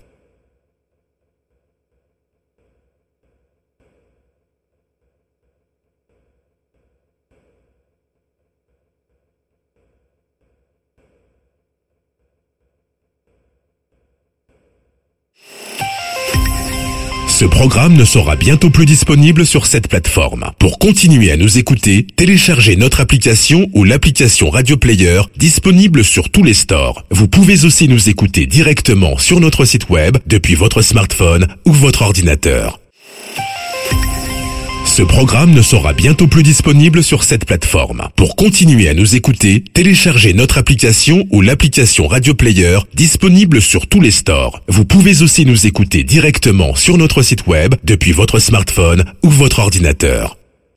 Ce programme ne sera bientôt plus disponible sur cette plateforme. Pour continuer à nous écouter, téléchargez notre application ou l'application Radio Player disponible sur tous les stores. Vous pouvez aussi nous écouter directement sur notre site web depuis votre smartphone ou votre ordinateur. Ce programme ne sera bientôt plus disponible sur cette plateforme. Pour continuer à nous écouter, téléchargez notre application ou l'application Radio Player disponible sur tous les stores. Vous pouvez aussi nous écouter directement sur notre site web depuis votre smartphone ou votre ordinateur.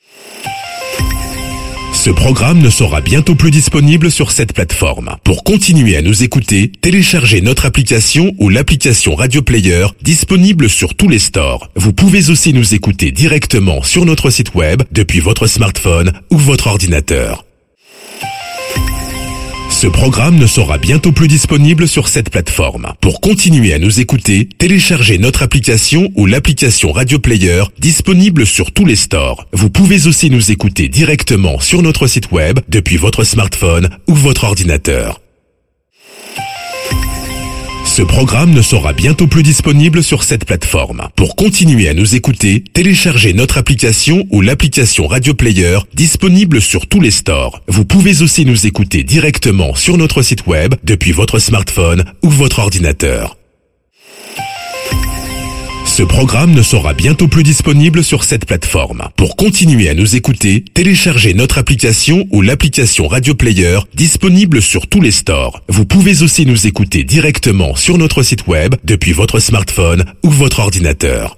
Ce programme ne sera bientôt plus disponible sur cette plateforme. Pour continuer à nous écouter, téléchargez notre application ou l'application Radio Player disponible sur tous les stores. Vous pouvez aussi nous écouter directement sur notre site web depuis votre smartphone ou votre ordinateur. Ce programme ne sera bientôt plus disponible sur cette plateforme. Pour continuer à nous écouter, téléchargez notre application ou l'application Radio Player disponible sur tous les stores. Vous pouvez aussi nous écouter directement sur notre site web depuis votre smartphone ou votre ordinateur. Ce programme ne sera bientôt plus disponible sur cette plateforme. Pour continuer à nous écouter, téléchargez notre application ou l'application Radio Player disponible sur tous les stores. Vous pouvez aussi nous écouter directement sur notre site web depuis votre smartphone ou votre ordinateur. Ce programme ne sera bientôt plus disponible sur cette plateforme. Pour continuer à nous écouter, téléchargez notre application ou l'application Radio Player disponible sur tous les stores. Vous pouvez aussi nous écouter directement sur notre site web depuis votre smartphone ou votre ordinateur.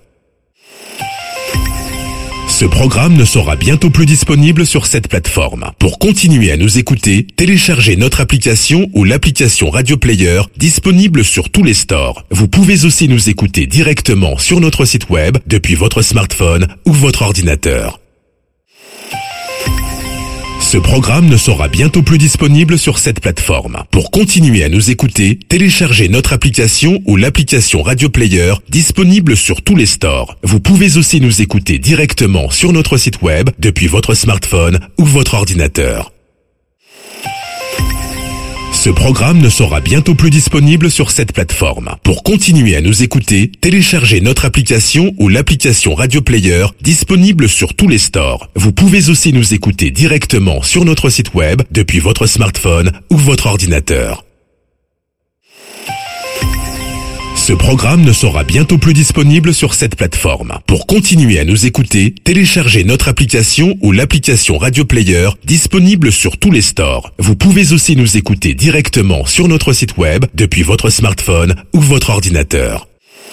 Ce programme ne sera bientôt plus disponible sur cette plateforme. Pour continuer à nous écouter, téléchargez notre application ou l'application Radio Player disponible sur tous les stores. Vous pouvez aussi nous écouter directement sur notre site web depuis votre smartphone ou votre ordinateur. Ce programme ne sera bientôt plus disponible sur cette plateforme. Pour continuer à nous écouter, téléchargez notre application ou l'application Radio Player disponible sur tous les stores. Vous pouvez aussi nous écouter directement sur notre site web depuis votre smartphone ou votre ordinateur. Ce programme ne sera bientôt plus disponible sur cette plateforme. Pour continuer à nous écouter, téléchargez notre application ou l'application Radio Player disponible sur tous les stores. Vous pouvez aussi nous écouter directement sur notre site web depuis votre smartphone ou votre ordinateur. Ce programme ne sera bientôt plus disponible sur cette plateforme. Pour continuer à nous écouter, téléchargez notre application ou l'application Radio Player disponible sur tous les stores. Vous pouvez aussi nous écouter directement sur notre site web depuis votre smartphone ou votre ordinateur.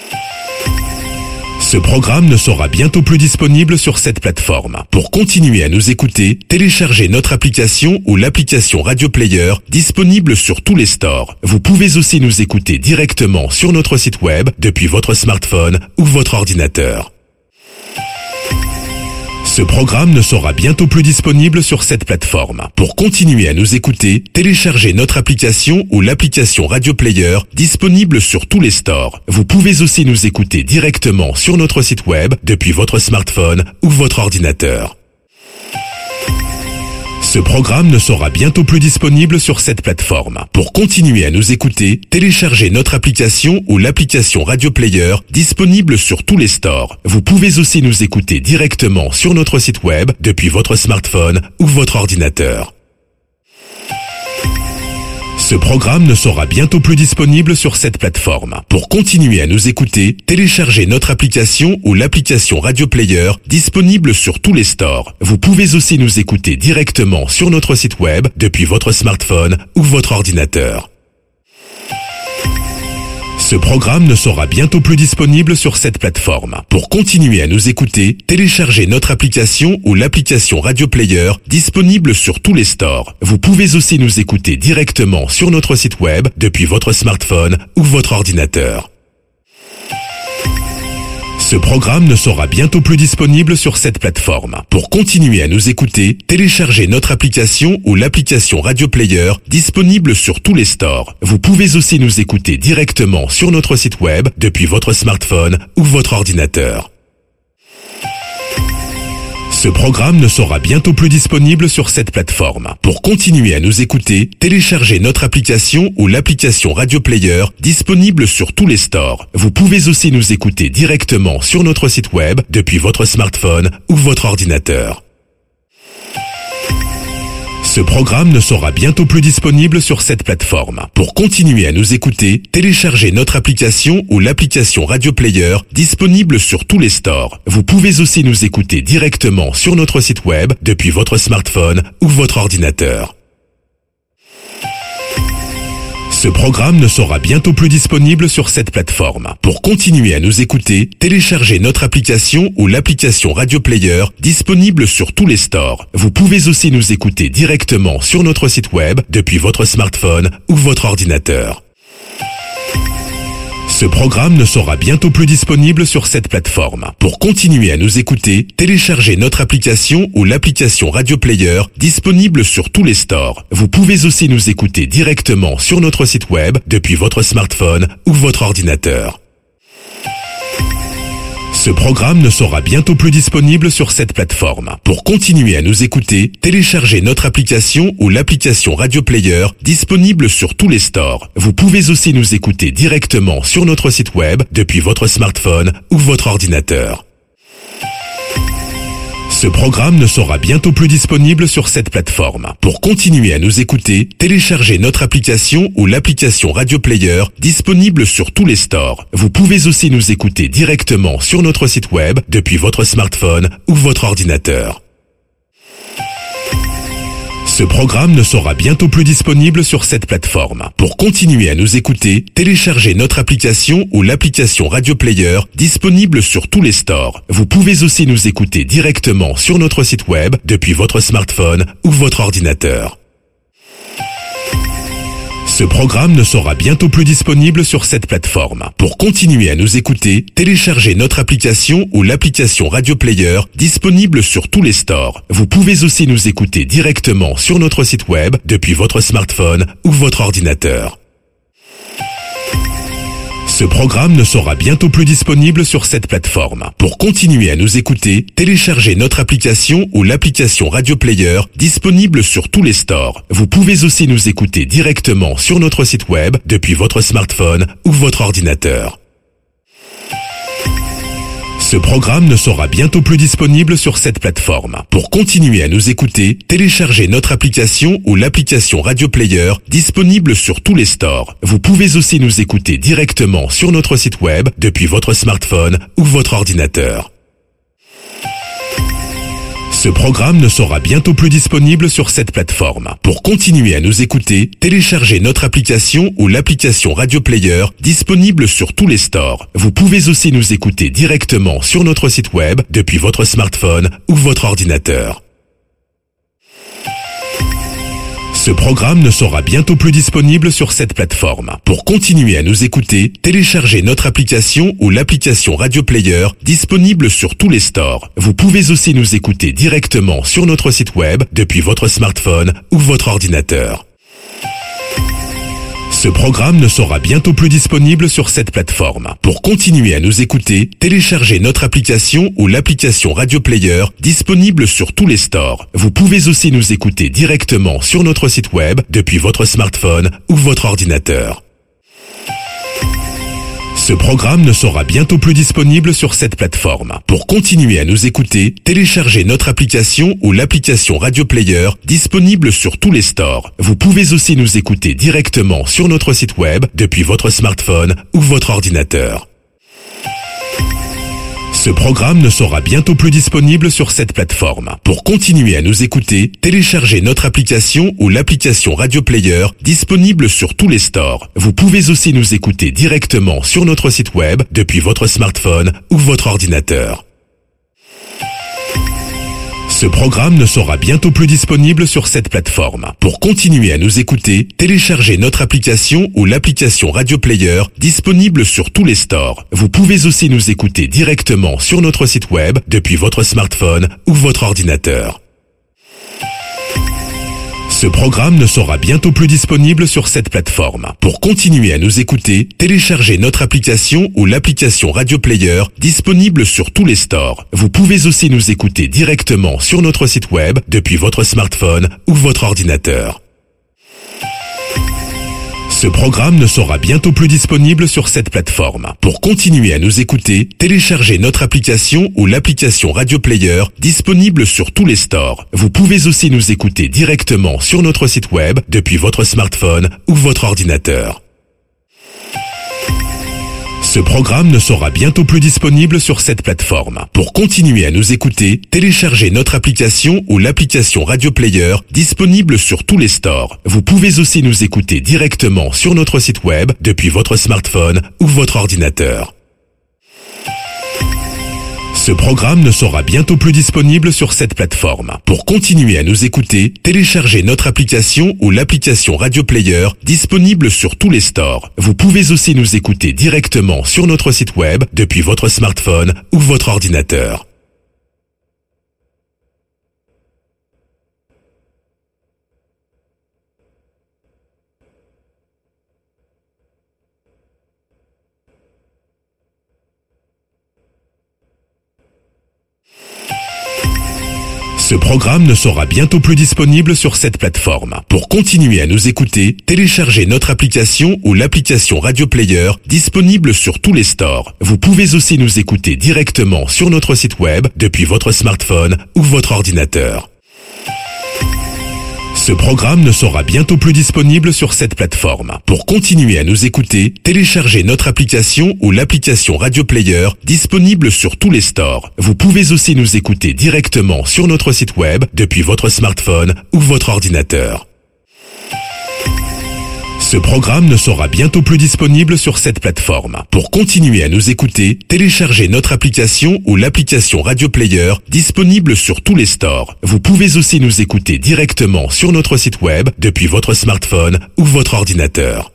Ce programme ne sera bientôt plus disponible sur cette plateforme. Pour continuer à nous écouter, téléchargez notre application ou l'application Radio Player disponible sur tous les stores. Vous pouvez aussi nous écouter directement sur notre site web depuis votre smartphone ou votre ordinateur. Ce programme ne sera bientôt plus disponible sur cette plateforme. Pour continuer à nous écouter, téléchargez notre application ou l'application Radio Player disponible sur tous les stores. Vous pouvez aussi nous écouter directement sur notre site web depuis votre smartphone ou votre ordinateur. Ce programme ne sera bientôt plus disponible sur cette plateforme. Pour continuer à nous écouter, téléchargez notre application ou l'application Radio Player disponible sur tous les stores. Vous pouvez aussi nous écouter directement sur notre site web depuis votre smartphone ou votre ordinateur. Ce programme ne sera bientôt plus disponible sur cette plateforme. Pour continuer à nous écouter, téléchargez notre application ou l'application Radio Player disponible sur tous les stores. Vous pouvez aussi nous écouter directement sur notre site web depuis votre smartphone ou votre ordinateur. Ce programme ne sera bientôt plus disponible sur cette plateforme. Pour continuer à nous écouter, téléchargez notre application ou l'application Radio Player disponible sur tous les stores. Vous pouvez aussi nous écouter directement sur notre site web depuis votre smartphone ou votre ordinateur. Ce programme ne sera bientôt plus disponible sur cette plateforme. Pour continuer à nous écouter, téléchargez notre application ou l'application Radio Player disponible sur tous les stores. Vous pouvez aussi nous écouter directement sur notre site web depuis votre smartphone ou votre ordinateur. Ce programme ne sera bientôt plus disponible sur cette plateforme. Pour continuer à nous écouter, téléchargez notre application ou l'application Radio Player disponible sur tous les stores. Vous pouvez aussi nous écouter directement sur notre site web depuis votre smartphone ou votre ordinateur. Ce programme ne sera bientôt plus disponible sur cette plateforme. Pour continuer à nous écouter, téléchargez notre application ou l'application Radio Player disponible sur tous les stores. Vous pouvez aussi nous écouter directement sur notre site web depuis votre smartphone ou votre ordinateur. Ce programme ne sera bientôt plus disponible sur cette plateforme. Pour continuer à nous écouter, téléchargez notre application ou l'application Radio Player disponible sur tous les stores. Vous pouvez aussi nous écouter directement sur notre site web depuis votre smartphone ou votre ordinateur. Ce programme ne sera bientôt plus disponible sur cette plateforme. Pour continuer à nous écouter, téléchargez notre application ou l'application Radio Player disponible sur tous les stores. Vous pouvez aussi nous écouter directement sur notre site web depuis votre smartphone ou votre ordinateur. Ce programme ne sera bientôt plus disponible sur cette plateforme. Pour continuer à nous écouter, téléchargez notre application ou l'application Radio Player disponible sur tous les stores. Vous pouvez aussi nous écouter directement sur notre site web depuis votre smartphone ou votre ordinateur. Ce programme ne sera bientôt plus disponible sur cette plateforme. Pour continuer à nous écouter, téléchargez notre application ou l'application Radio Player disponible sur tous les stores. Vous pouvez aussi nous écouter directement sur notre site web depuis votre smartphone ou votre ordinateur. Ce programme ne sera bientôt plus disponible sur cette plateforme. Pour continuer à nous écouter, téléchargez notre application ou l'application Radio Player disponible sur tous les stores. Vous pouvez aussi nous écouter directement sur notre site web depuis votre smartphone ou votre ordinateur. Ce programme ne sera bientôt plus disponible sur cette plateforme. Pour continuer à nous écouter, téléchargez notre application ou l'application Radio Player disponible sur tous les stores. Vous pouvez aussi nous écouter directement sur notre site web depuis votre smartphone ou votre ordinateur. Ce programme ne sera bientôt plus disponible sur cette plateforme. Pour continuer à nous écouter, téléchargez notre application ou l'application Radio Player disponible sur tous les stores. Vous pouvez aussi nous écouter directement sur notre site web depuis votre smartphone ou votre ordinateur. Ce programme ne sera bientôt plus disponible sur cette plateforme. Pour continuer à nous écouter, téléchargez notre application ou l'application Radio Player disponible sur tous les stores. Vous pouvez aussi nous écouter directement sur notre site web depuis votre smartphone ou votre ordinateur. Ce programme ne sera bientôt plus disponible sur cette plateforme. Pour continuer à nous écouter, téléchargez notre application ou l'application Radio Player disponible sur tous les stores. Vous pouvez aussi nous écouter directement sur notre site web depuis votre smartphone ou votre ordinateur. Ce programme ne sera bientôt plus disponible sur cette plateforme. Pour continuer à nous écouter, téléchargez notre application ou l'application Radio Player disponible sur tous les stores. Vous pouvez aussi nous écouter directement sur notre site web depuis votre smartphone ou votre ordinateur. Ce programme ne sera bientôt plus disponible sur cette plateforme. Pour continuer à nous écouter, téléchargez notre application ou l'application Radio Player disponible sur tous les stores. Vous pouvez aussi nous écouter directement sur notre site web depuis votre smartphone ou votre ordinateur. Ce programme ne sera bientôt plus disponible sur cette plateforme. Pour continuer à nous écouter, téléchargez notre application ou l'application Radio Player disponible sur tous les stores. Vous pouvez aussi nous écouter directement sur notre site web depuis votre smartphone ou votre ordinateur. Ce programme ne sera bientôt plus disponible sur cette plateforme. Pour continuer à nous écouter, téléchargez notre application ou l'application Radio Player disponible sur tous les stores. Vous pouvez aussi nous écouter directement sur notre site web depuis votre smartphone ou votre ordinateur. Ce programme ne sera bientôt plus disponible sur cette plateforme. Pour continuer à nous écouter, téléchargez notre application ou l'application Radio Player disponible sur tous les stores. Vous pouvez aussi nous écouter directement sur notre site web depuis votre smartphone ou votre ordinateur. Ce programme ne sera bientôt plus disponible sur cette plateforme. Pour continuer à nous écouter, téléchargez notre application ou l'application Radio Player disponible sur tous les stores. Vous pouvez aussi nous écouter directement sur notre site web depuis votre smartphone ou votre ordinateur. Ce programme ne sera bientôt plus disponible sur cette plateforme. Pour continuer à nous écouter, téléchargez notre application ou l'application Radio Player disponible sur tous les stores. Vous pouvez aussi nous écouter directement sur notre site web depuis votre smartphone ou votre ordinateur. Ce programme ne sera bientôt plus disponible sur cette plateforme. Pour continuer à nous écouter, téléchargez notre application ou l'application Radio Player disponible sur tous les stores. Vous pouvez aussi nous écouter directement sur notre site web depuis votre smartphone ou votre ordinateur. Ce programme ne sera bientôt plus disponible sur cette plateforme. Pour continuer à nous écouter, téléchargez notre application ou l'application Radio Player disponible sur tous les stores. Vous pouvez aussi nous écouter directement sur notre site web depuis votre smartphone ou votre ordinateur. Ce programme ne sera bientôt plus disponible sur cette plateforme. Pour continuer à nous écouter, téléchargez notre application ou l'application Radio Player disponible sur tous les stores. Vous pouvez aussi nous écouter directement sur notre site web depuis votre smartphone ou votre ordinateur. Ce programme ne sera bientôt plus disponible sur cette plateforme. Pour continuer à nous écouter, téléchargez notre application ou l'application Radio Player disponible sur tous les stores. Vous pouvez aussi nous écouter directement sur notre site web depuis votre smartphone ou votre ordinateur. Ce programme ne sera bientôt plus disponible sur cette plateforme. Pour continuer à nous écouter, téléchargez notre application ou l'application Radio Player disponible sur tous les stores. Vous pouvez aussi nous écouter directement sur notre site web depuis votre smartphone ou votre ordinateur.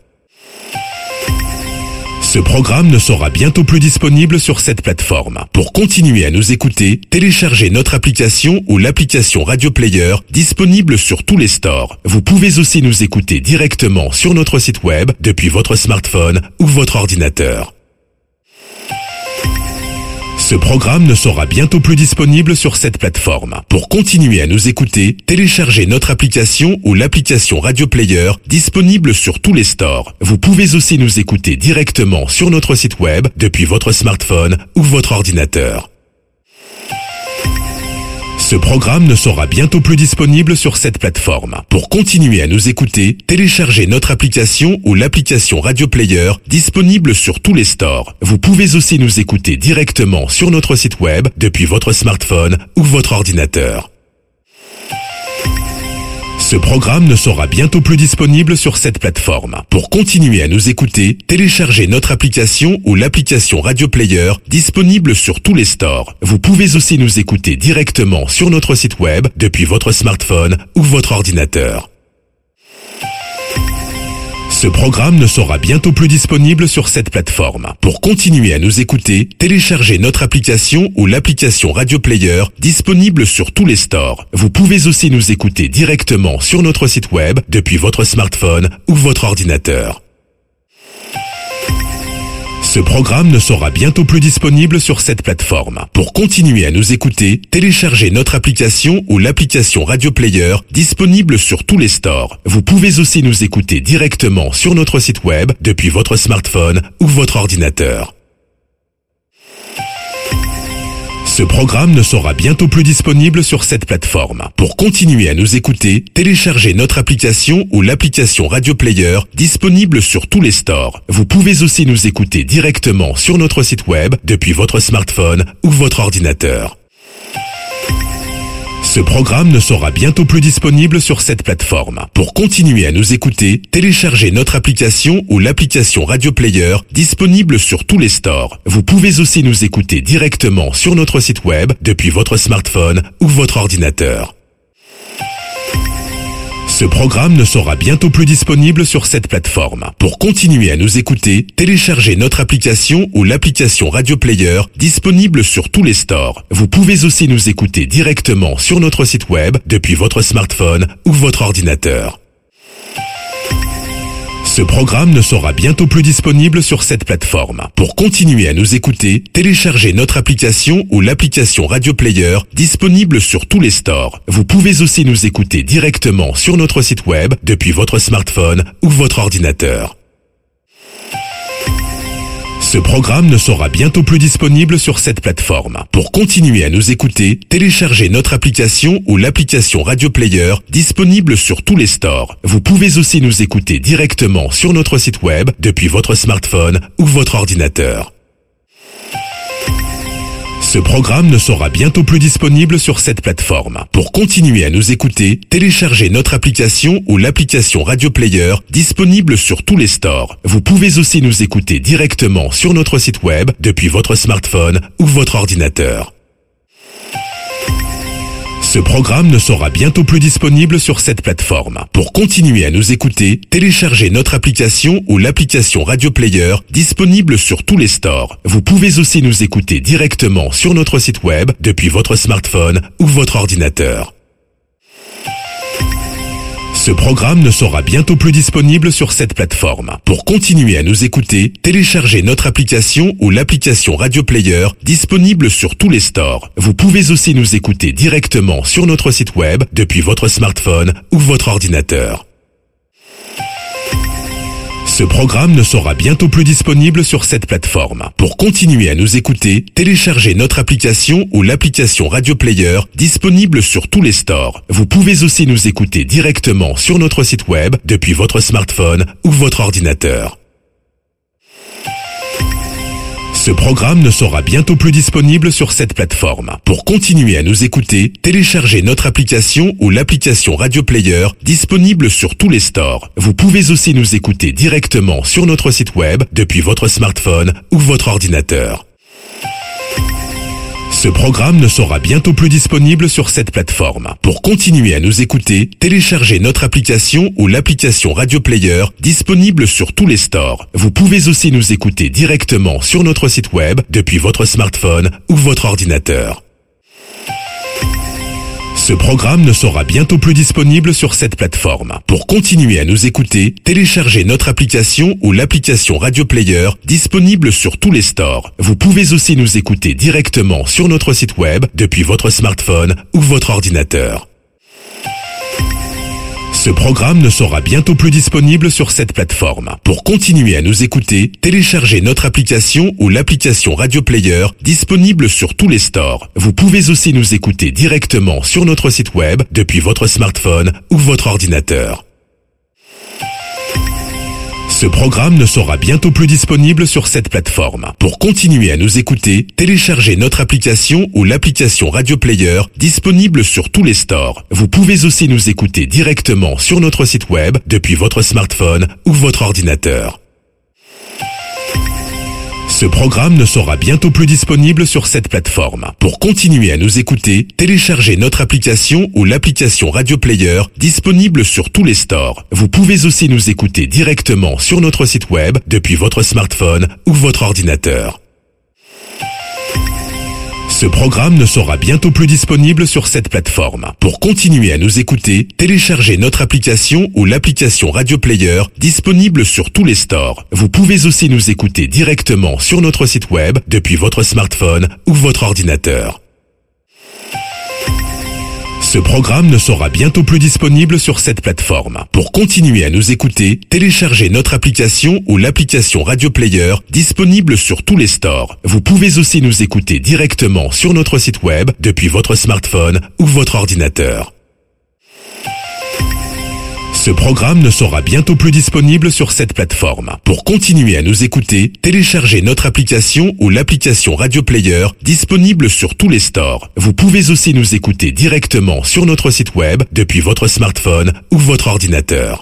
Ce programme ne sera bientôt plus disponible sur cette plateforme. Pour continuer à nous écouter, téléchargez notre application ou l'application Radio Player disponible sur tous les stores. Vous pouvez aussi nous écouter directement sur notre site web depuis votre smartphone ou votre ordinateur. Ce programme ne sera bientôt plus disponible sur cette plateforme. Pour continuer à nous écouter, téléchargez notre application ou l'application Radio Player disponible sur tous les stores. Vous pouvez aussi nous écouter directement sur notre site web depuis votre smartphone ou votre ordinateur. Ce programme ne sera bientôt plus disponible sur cette plateforme. Pour continuer à nous écouter, téléchargez notre application ou l'application Radio Player disponible sur tous les stores. Vous pouvez aussi nous écouter directement sur notre site web depuis votre smartphone ou votre ordinateur. Ce programme ne sera bientôt plus disponible sur cette plateforme. Pour continuer à nous écouter, téléchargez notre application ou l'application Radio Player disponible sur tous les stores. Vous pouvez aussi nous écouter directement sur notre site web depuis votre smartphone ou votre ordinateur. Ce programme ne sera bientôt plus disponible sur cette plateforme. Pour continuer à nous écouter, téléchargez notre application ou l'application Radio Player disponible sur tous les stores. Vous pouvez aussi nous écouter directement sur notre site web depuis votre smartphone ou votre ordinateur. Ce programme ne sera bientôt plus disponible sur cette plateforme. Pour continuer à nous écouter, téléchargez notre application ou l'application Radio Player disponible sur tous les stores. Vous pouvez aussi nous écouter directement sur notre site web depuis votre smartphone ou votre ordinateur. Ce programme ne sera bientôt plus disponible sur cette plateforme. Pour continuer à nous écouter, téléchargez notre application ou l'application Radio Player disponible sur tous les stores. Vous pouvez aussi nous écouter directement sur notre site web depuis votre smartphone ou votre ordinateur. Ce programme ne sera bientôt plus disponible sur cette plateforme. Pour continuer à nous écouter, téléchargez notre application ou l'application Radio Player disponible sur tous les stores. Vous pouvez aussi nous écouter directement sur notre site web depuis votre smartphone ou votre ordinateur. Ce programme ne sera bientôt plus disponible sur cette plateforme. Pour continuer à nous écouter, téléchargez notre application ou l'application Radio Player disponible sur tous les stores. Vous pouvez aussi nous écouter directement sur notre site web depuis votre smartphone ou votre ordinateur. Ce programme ne sera bientôt plus disponible sur cette plateforme. Pour continuer à nous écouter, téléchargez notre application ou l'application Radio Player disponible sur tous les stores. Vous pouvez aussi nous écouter directement sur notre site web depuis votre smartphone ou votre ordinateur. Ce programme ne sera bientôt plus disponible sur cette plateforme. Pour continuer à nous écouter, téléchargez notre application ou l'application Radio Player disponible sur tous les stores. Vous pouvez aussi nous écouter directement sur notre site web depuis votre smartphone ou votre ordinateur. Ce programme ne sera bientôt plus disponible sur cette plateforme. Pour continuer à nous écouter, téléchargez notre application ou l'application Radio Player disponible sur tous les stores. Vous pouvez aussi nous écouter directement sur notre site web depuis votre smartphone ou votre ordinateur. Ce programme ne sera bientôt plus disponible sur cette plateforme. Pour continuer à nous écouter, téléchargez notre application ou l'application Radio Player disponible sur tous les stores. Vous pouvez aussi nous écouter directement sur notre site web depuis votre smartphone ou votre ordinateur. Ce programme ne sera bientôt plus disponible sur cette plateforme. Pour continuer à nous écouter, téléchargez notre application ou l'application Radio Player disponible sur tous les stores. Vous pouvez aussi nous écouter directement sur notre site web depuis votre smartphone ou votre ordinateur. Ce programme ne sera bientôt plus disponible sur cette plateforme. Pour continuer à nous écouter, téléchargez notre application ou l'application Radio Player disponible sur tous les stores. Vous pouvez aussi nous écouter directement sur notre site web depuis votre smartphone ou votre ordinateur. Ce programme ne sera bientôt plus disponible sur cette plateforme. Pour continuer à nous écouter, téléchargez notre application ou l'application Radio Player disponible sur tous les stores. Vous pouvez aussi nous écouter directement sur notre site web depuis votre smartphone ou votre ordinateur. Ce programme ne sera bientôt plus disponible sur cette plateforme. Pour continuer à nous écouter, téléchargez notre application ou l'application Radio Player disponible sur tous les stores. Vous pouvez aussi nous écouter directement sur notre site web depuis votre smartphone ou votre ordinateur. Ce programme ne sera bientôt plus disponible sur cette plateforme. Pour continuer à nous écouter, téléchargez notre application ou l'application Radio Player disponible sur tous les stores. Vous pouvez aussi nous écouter directement sur notre site web depuis votre smartphone ou votre ordinateur. Ce programme ne sera bientôt plus disponible sur cette plateforme. Pour continuer à nous écouter, téléchargez notre application ou l'application Radio Player disponible sur tous les stores. Vous pouvez aussi nous écouter directement sur notre site web depuis votre smartphone ou votre ordinateur. Ce programme ne sera bientôt plus disponible sur cette plateforme. Pour continuer à nous écouter, téléchargez notre application ou l'application Radio Player disponible sur tous les stores. Vous pouvez aussi nous écouter directement sur notre site web depuis votre smartphone ou votre ordinateur. Ce programme ne sera bientôt plus disponible sur cette plateforme. Pour continuer à nous écouter, téléchargez notre application ou l'application Radio Player disponible sur tous les stores. Vous pouvez aussi nous écouter directement sur notre site web depuis votre smartphone ou votre ordinateur. Ce programme ne sera bientôt plus disponible sur cette plateforme. Pour continuer à nous écouter, téléchargez notre application ou l'application Radio Player disponible sur tous les stores. Vous pouvez aussi nous écouter directement sur notre site web depuis votre smartphone ou votre ordinateur. Ce programme ne sera bientôt plus disponible sur cette plateforme. Pour continuer à nous écouter, téléchargez notre application ou l'application Radio Player disponible sur tous les stores. Vous pouvez aussi nous écouter directement sur notre site web depuis votre smartphone ou votre ordinateur. Ce programme ne sera bientôt plus disponible sur cette plateforme. Pour continuer à nous écouter, téléchargez notre application ou l'application Radio Player disponible sur tous les stores. Vous pouvez aussi nous écouter directement sur notre site web depuis votre smartphone ou votre ordinateur.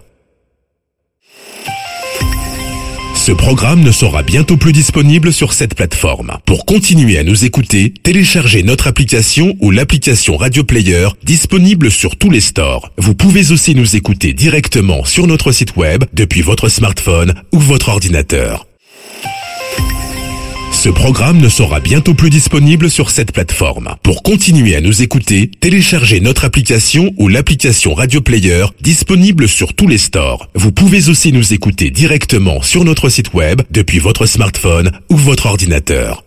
Ce programme ne sera bientôt plus disponible sur cette plateforme. Pour continuer à nous écouter, téléchargez notre application ou l'application Radio Player disponible sur tous les stores. Vous pouvez aussi nous écouter directement sur notre site web depuis votre smartphone ou votre ordinateur. Ce Ce programme ne sera bientôt plus disponible sur cette plateforme. Pour continuer à nous écouter, téléchargez notre application ou l'application Radio Player disponible sur tous les stores. Vous pouvez aussi nous écouter directement sur notre site web depuis votre smartphone ou votre ordinateur.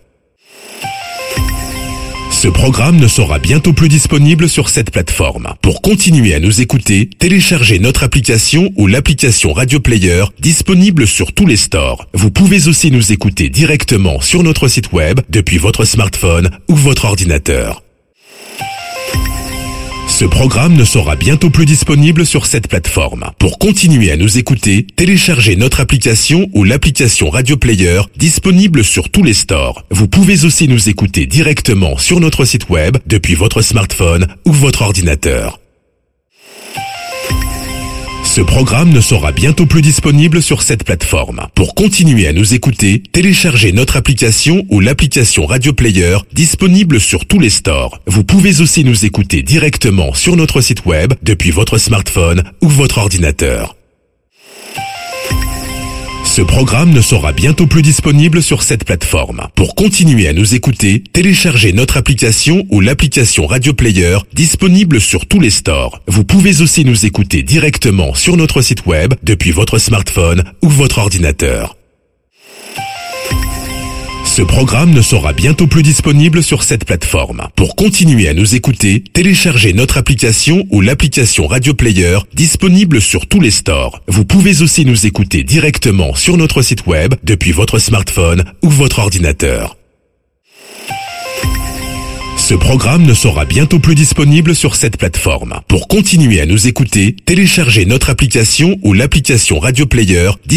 Ce programme ne sera bientôt plus disponible sur cette plateforme. Pour continuer à nous écouter, téléchargez notre application ou l'application Radio Player disponible sur tous les stores. Vous pouvez aussi nous écouter directement sur notre site web depuis votre smartphone ou votre ordinateur. Ce programme ne sera bientôt plus disponible sur cette plateforme. Pour continuer à nous écouter, téléchargez notre application ou l'application Radio Player disponible sur tous les stores. Vous pouvez aussi nous écouter directement sur notre site web depuis votre smartphone ou votre ordinateur. Ce programme ne sera bientôt plus disponible sur cette plateforme. Pour continuer à nous écouter, téléchargez notre application ou l'application Radio Player disponible sur tous les stores. Vous pouvez aussi nous écouter directement sur notre site web depuis votre smartphone ou votre ordinateur. Ce programme ne sera bientôt plus disponible sur cette plateforme. Pour continuer à nous écouter, téléchargez notre application ou l'application Radio Player disponible sur tous les stores. Vous pouvez aussi nous écouter directement sur notre site web depuis votre smartphone ou votre ordinateur. Ce programme ne sera bientôt plus disponible sur cette plateforme. Pour continuer à nous écouter, téléchargez notre application ou l'application Radio Player disponible sur tous les stores. Vous pouvez aussi nous écouter directement sur notre site web depuis votre smartphone ou votre ordinateur. Ce programme ne sera bientôt plus disponible sur cette plateforme. Pour continuer à nous écouter, téléchargez notre application ou l'application Radio Player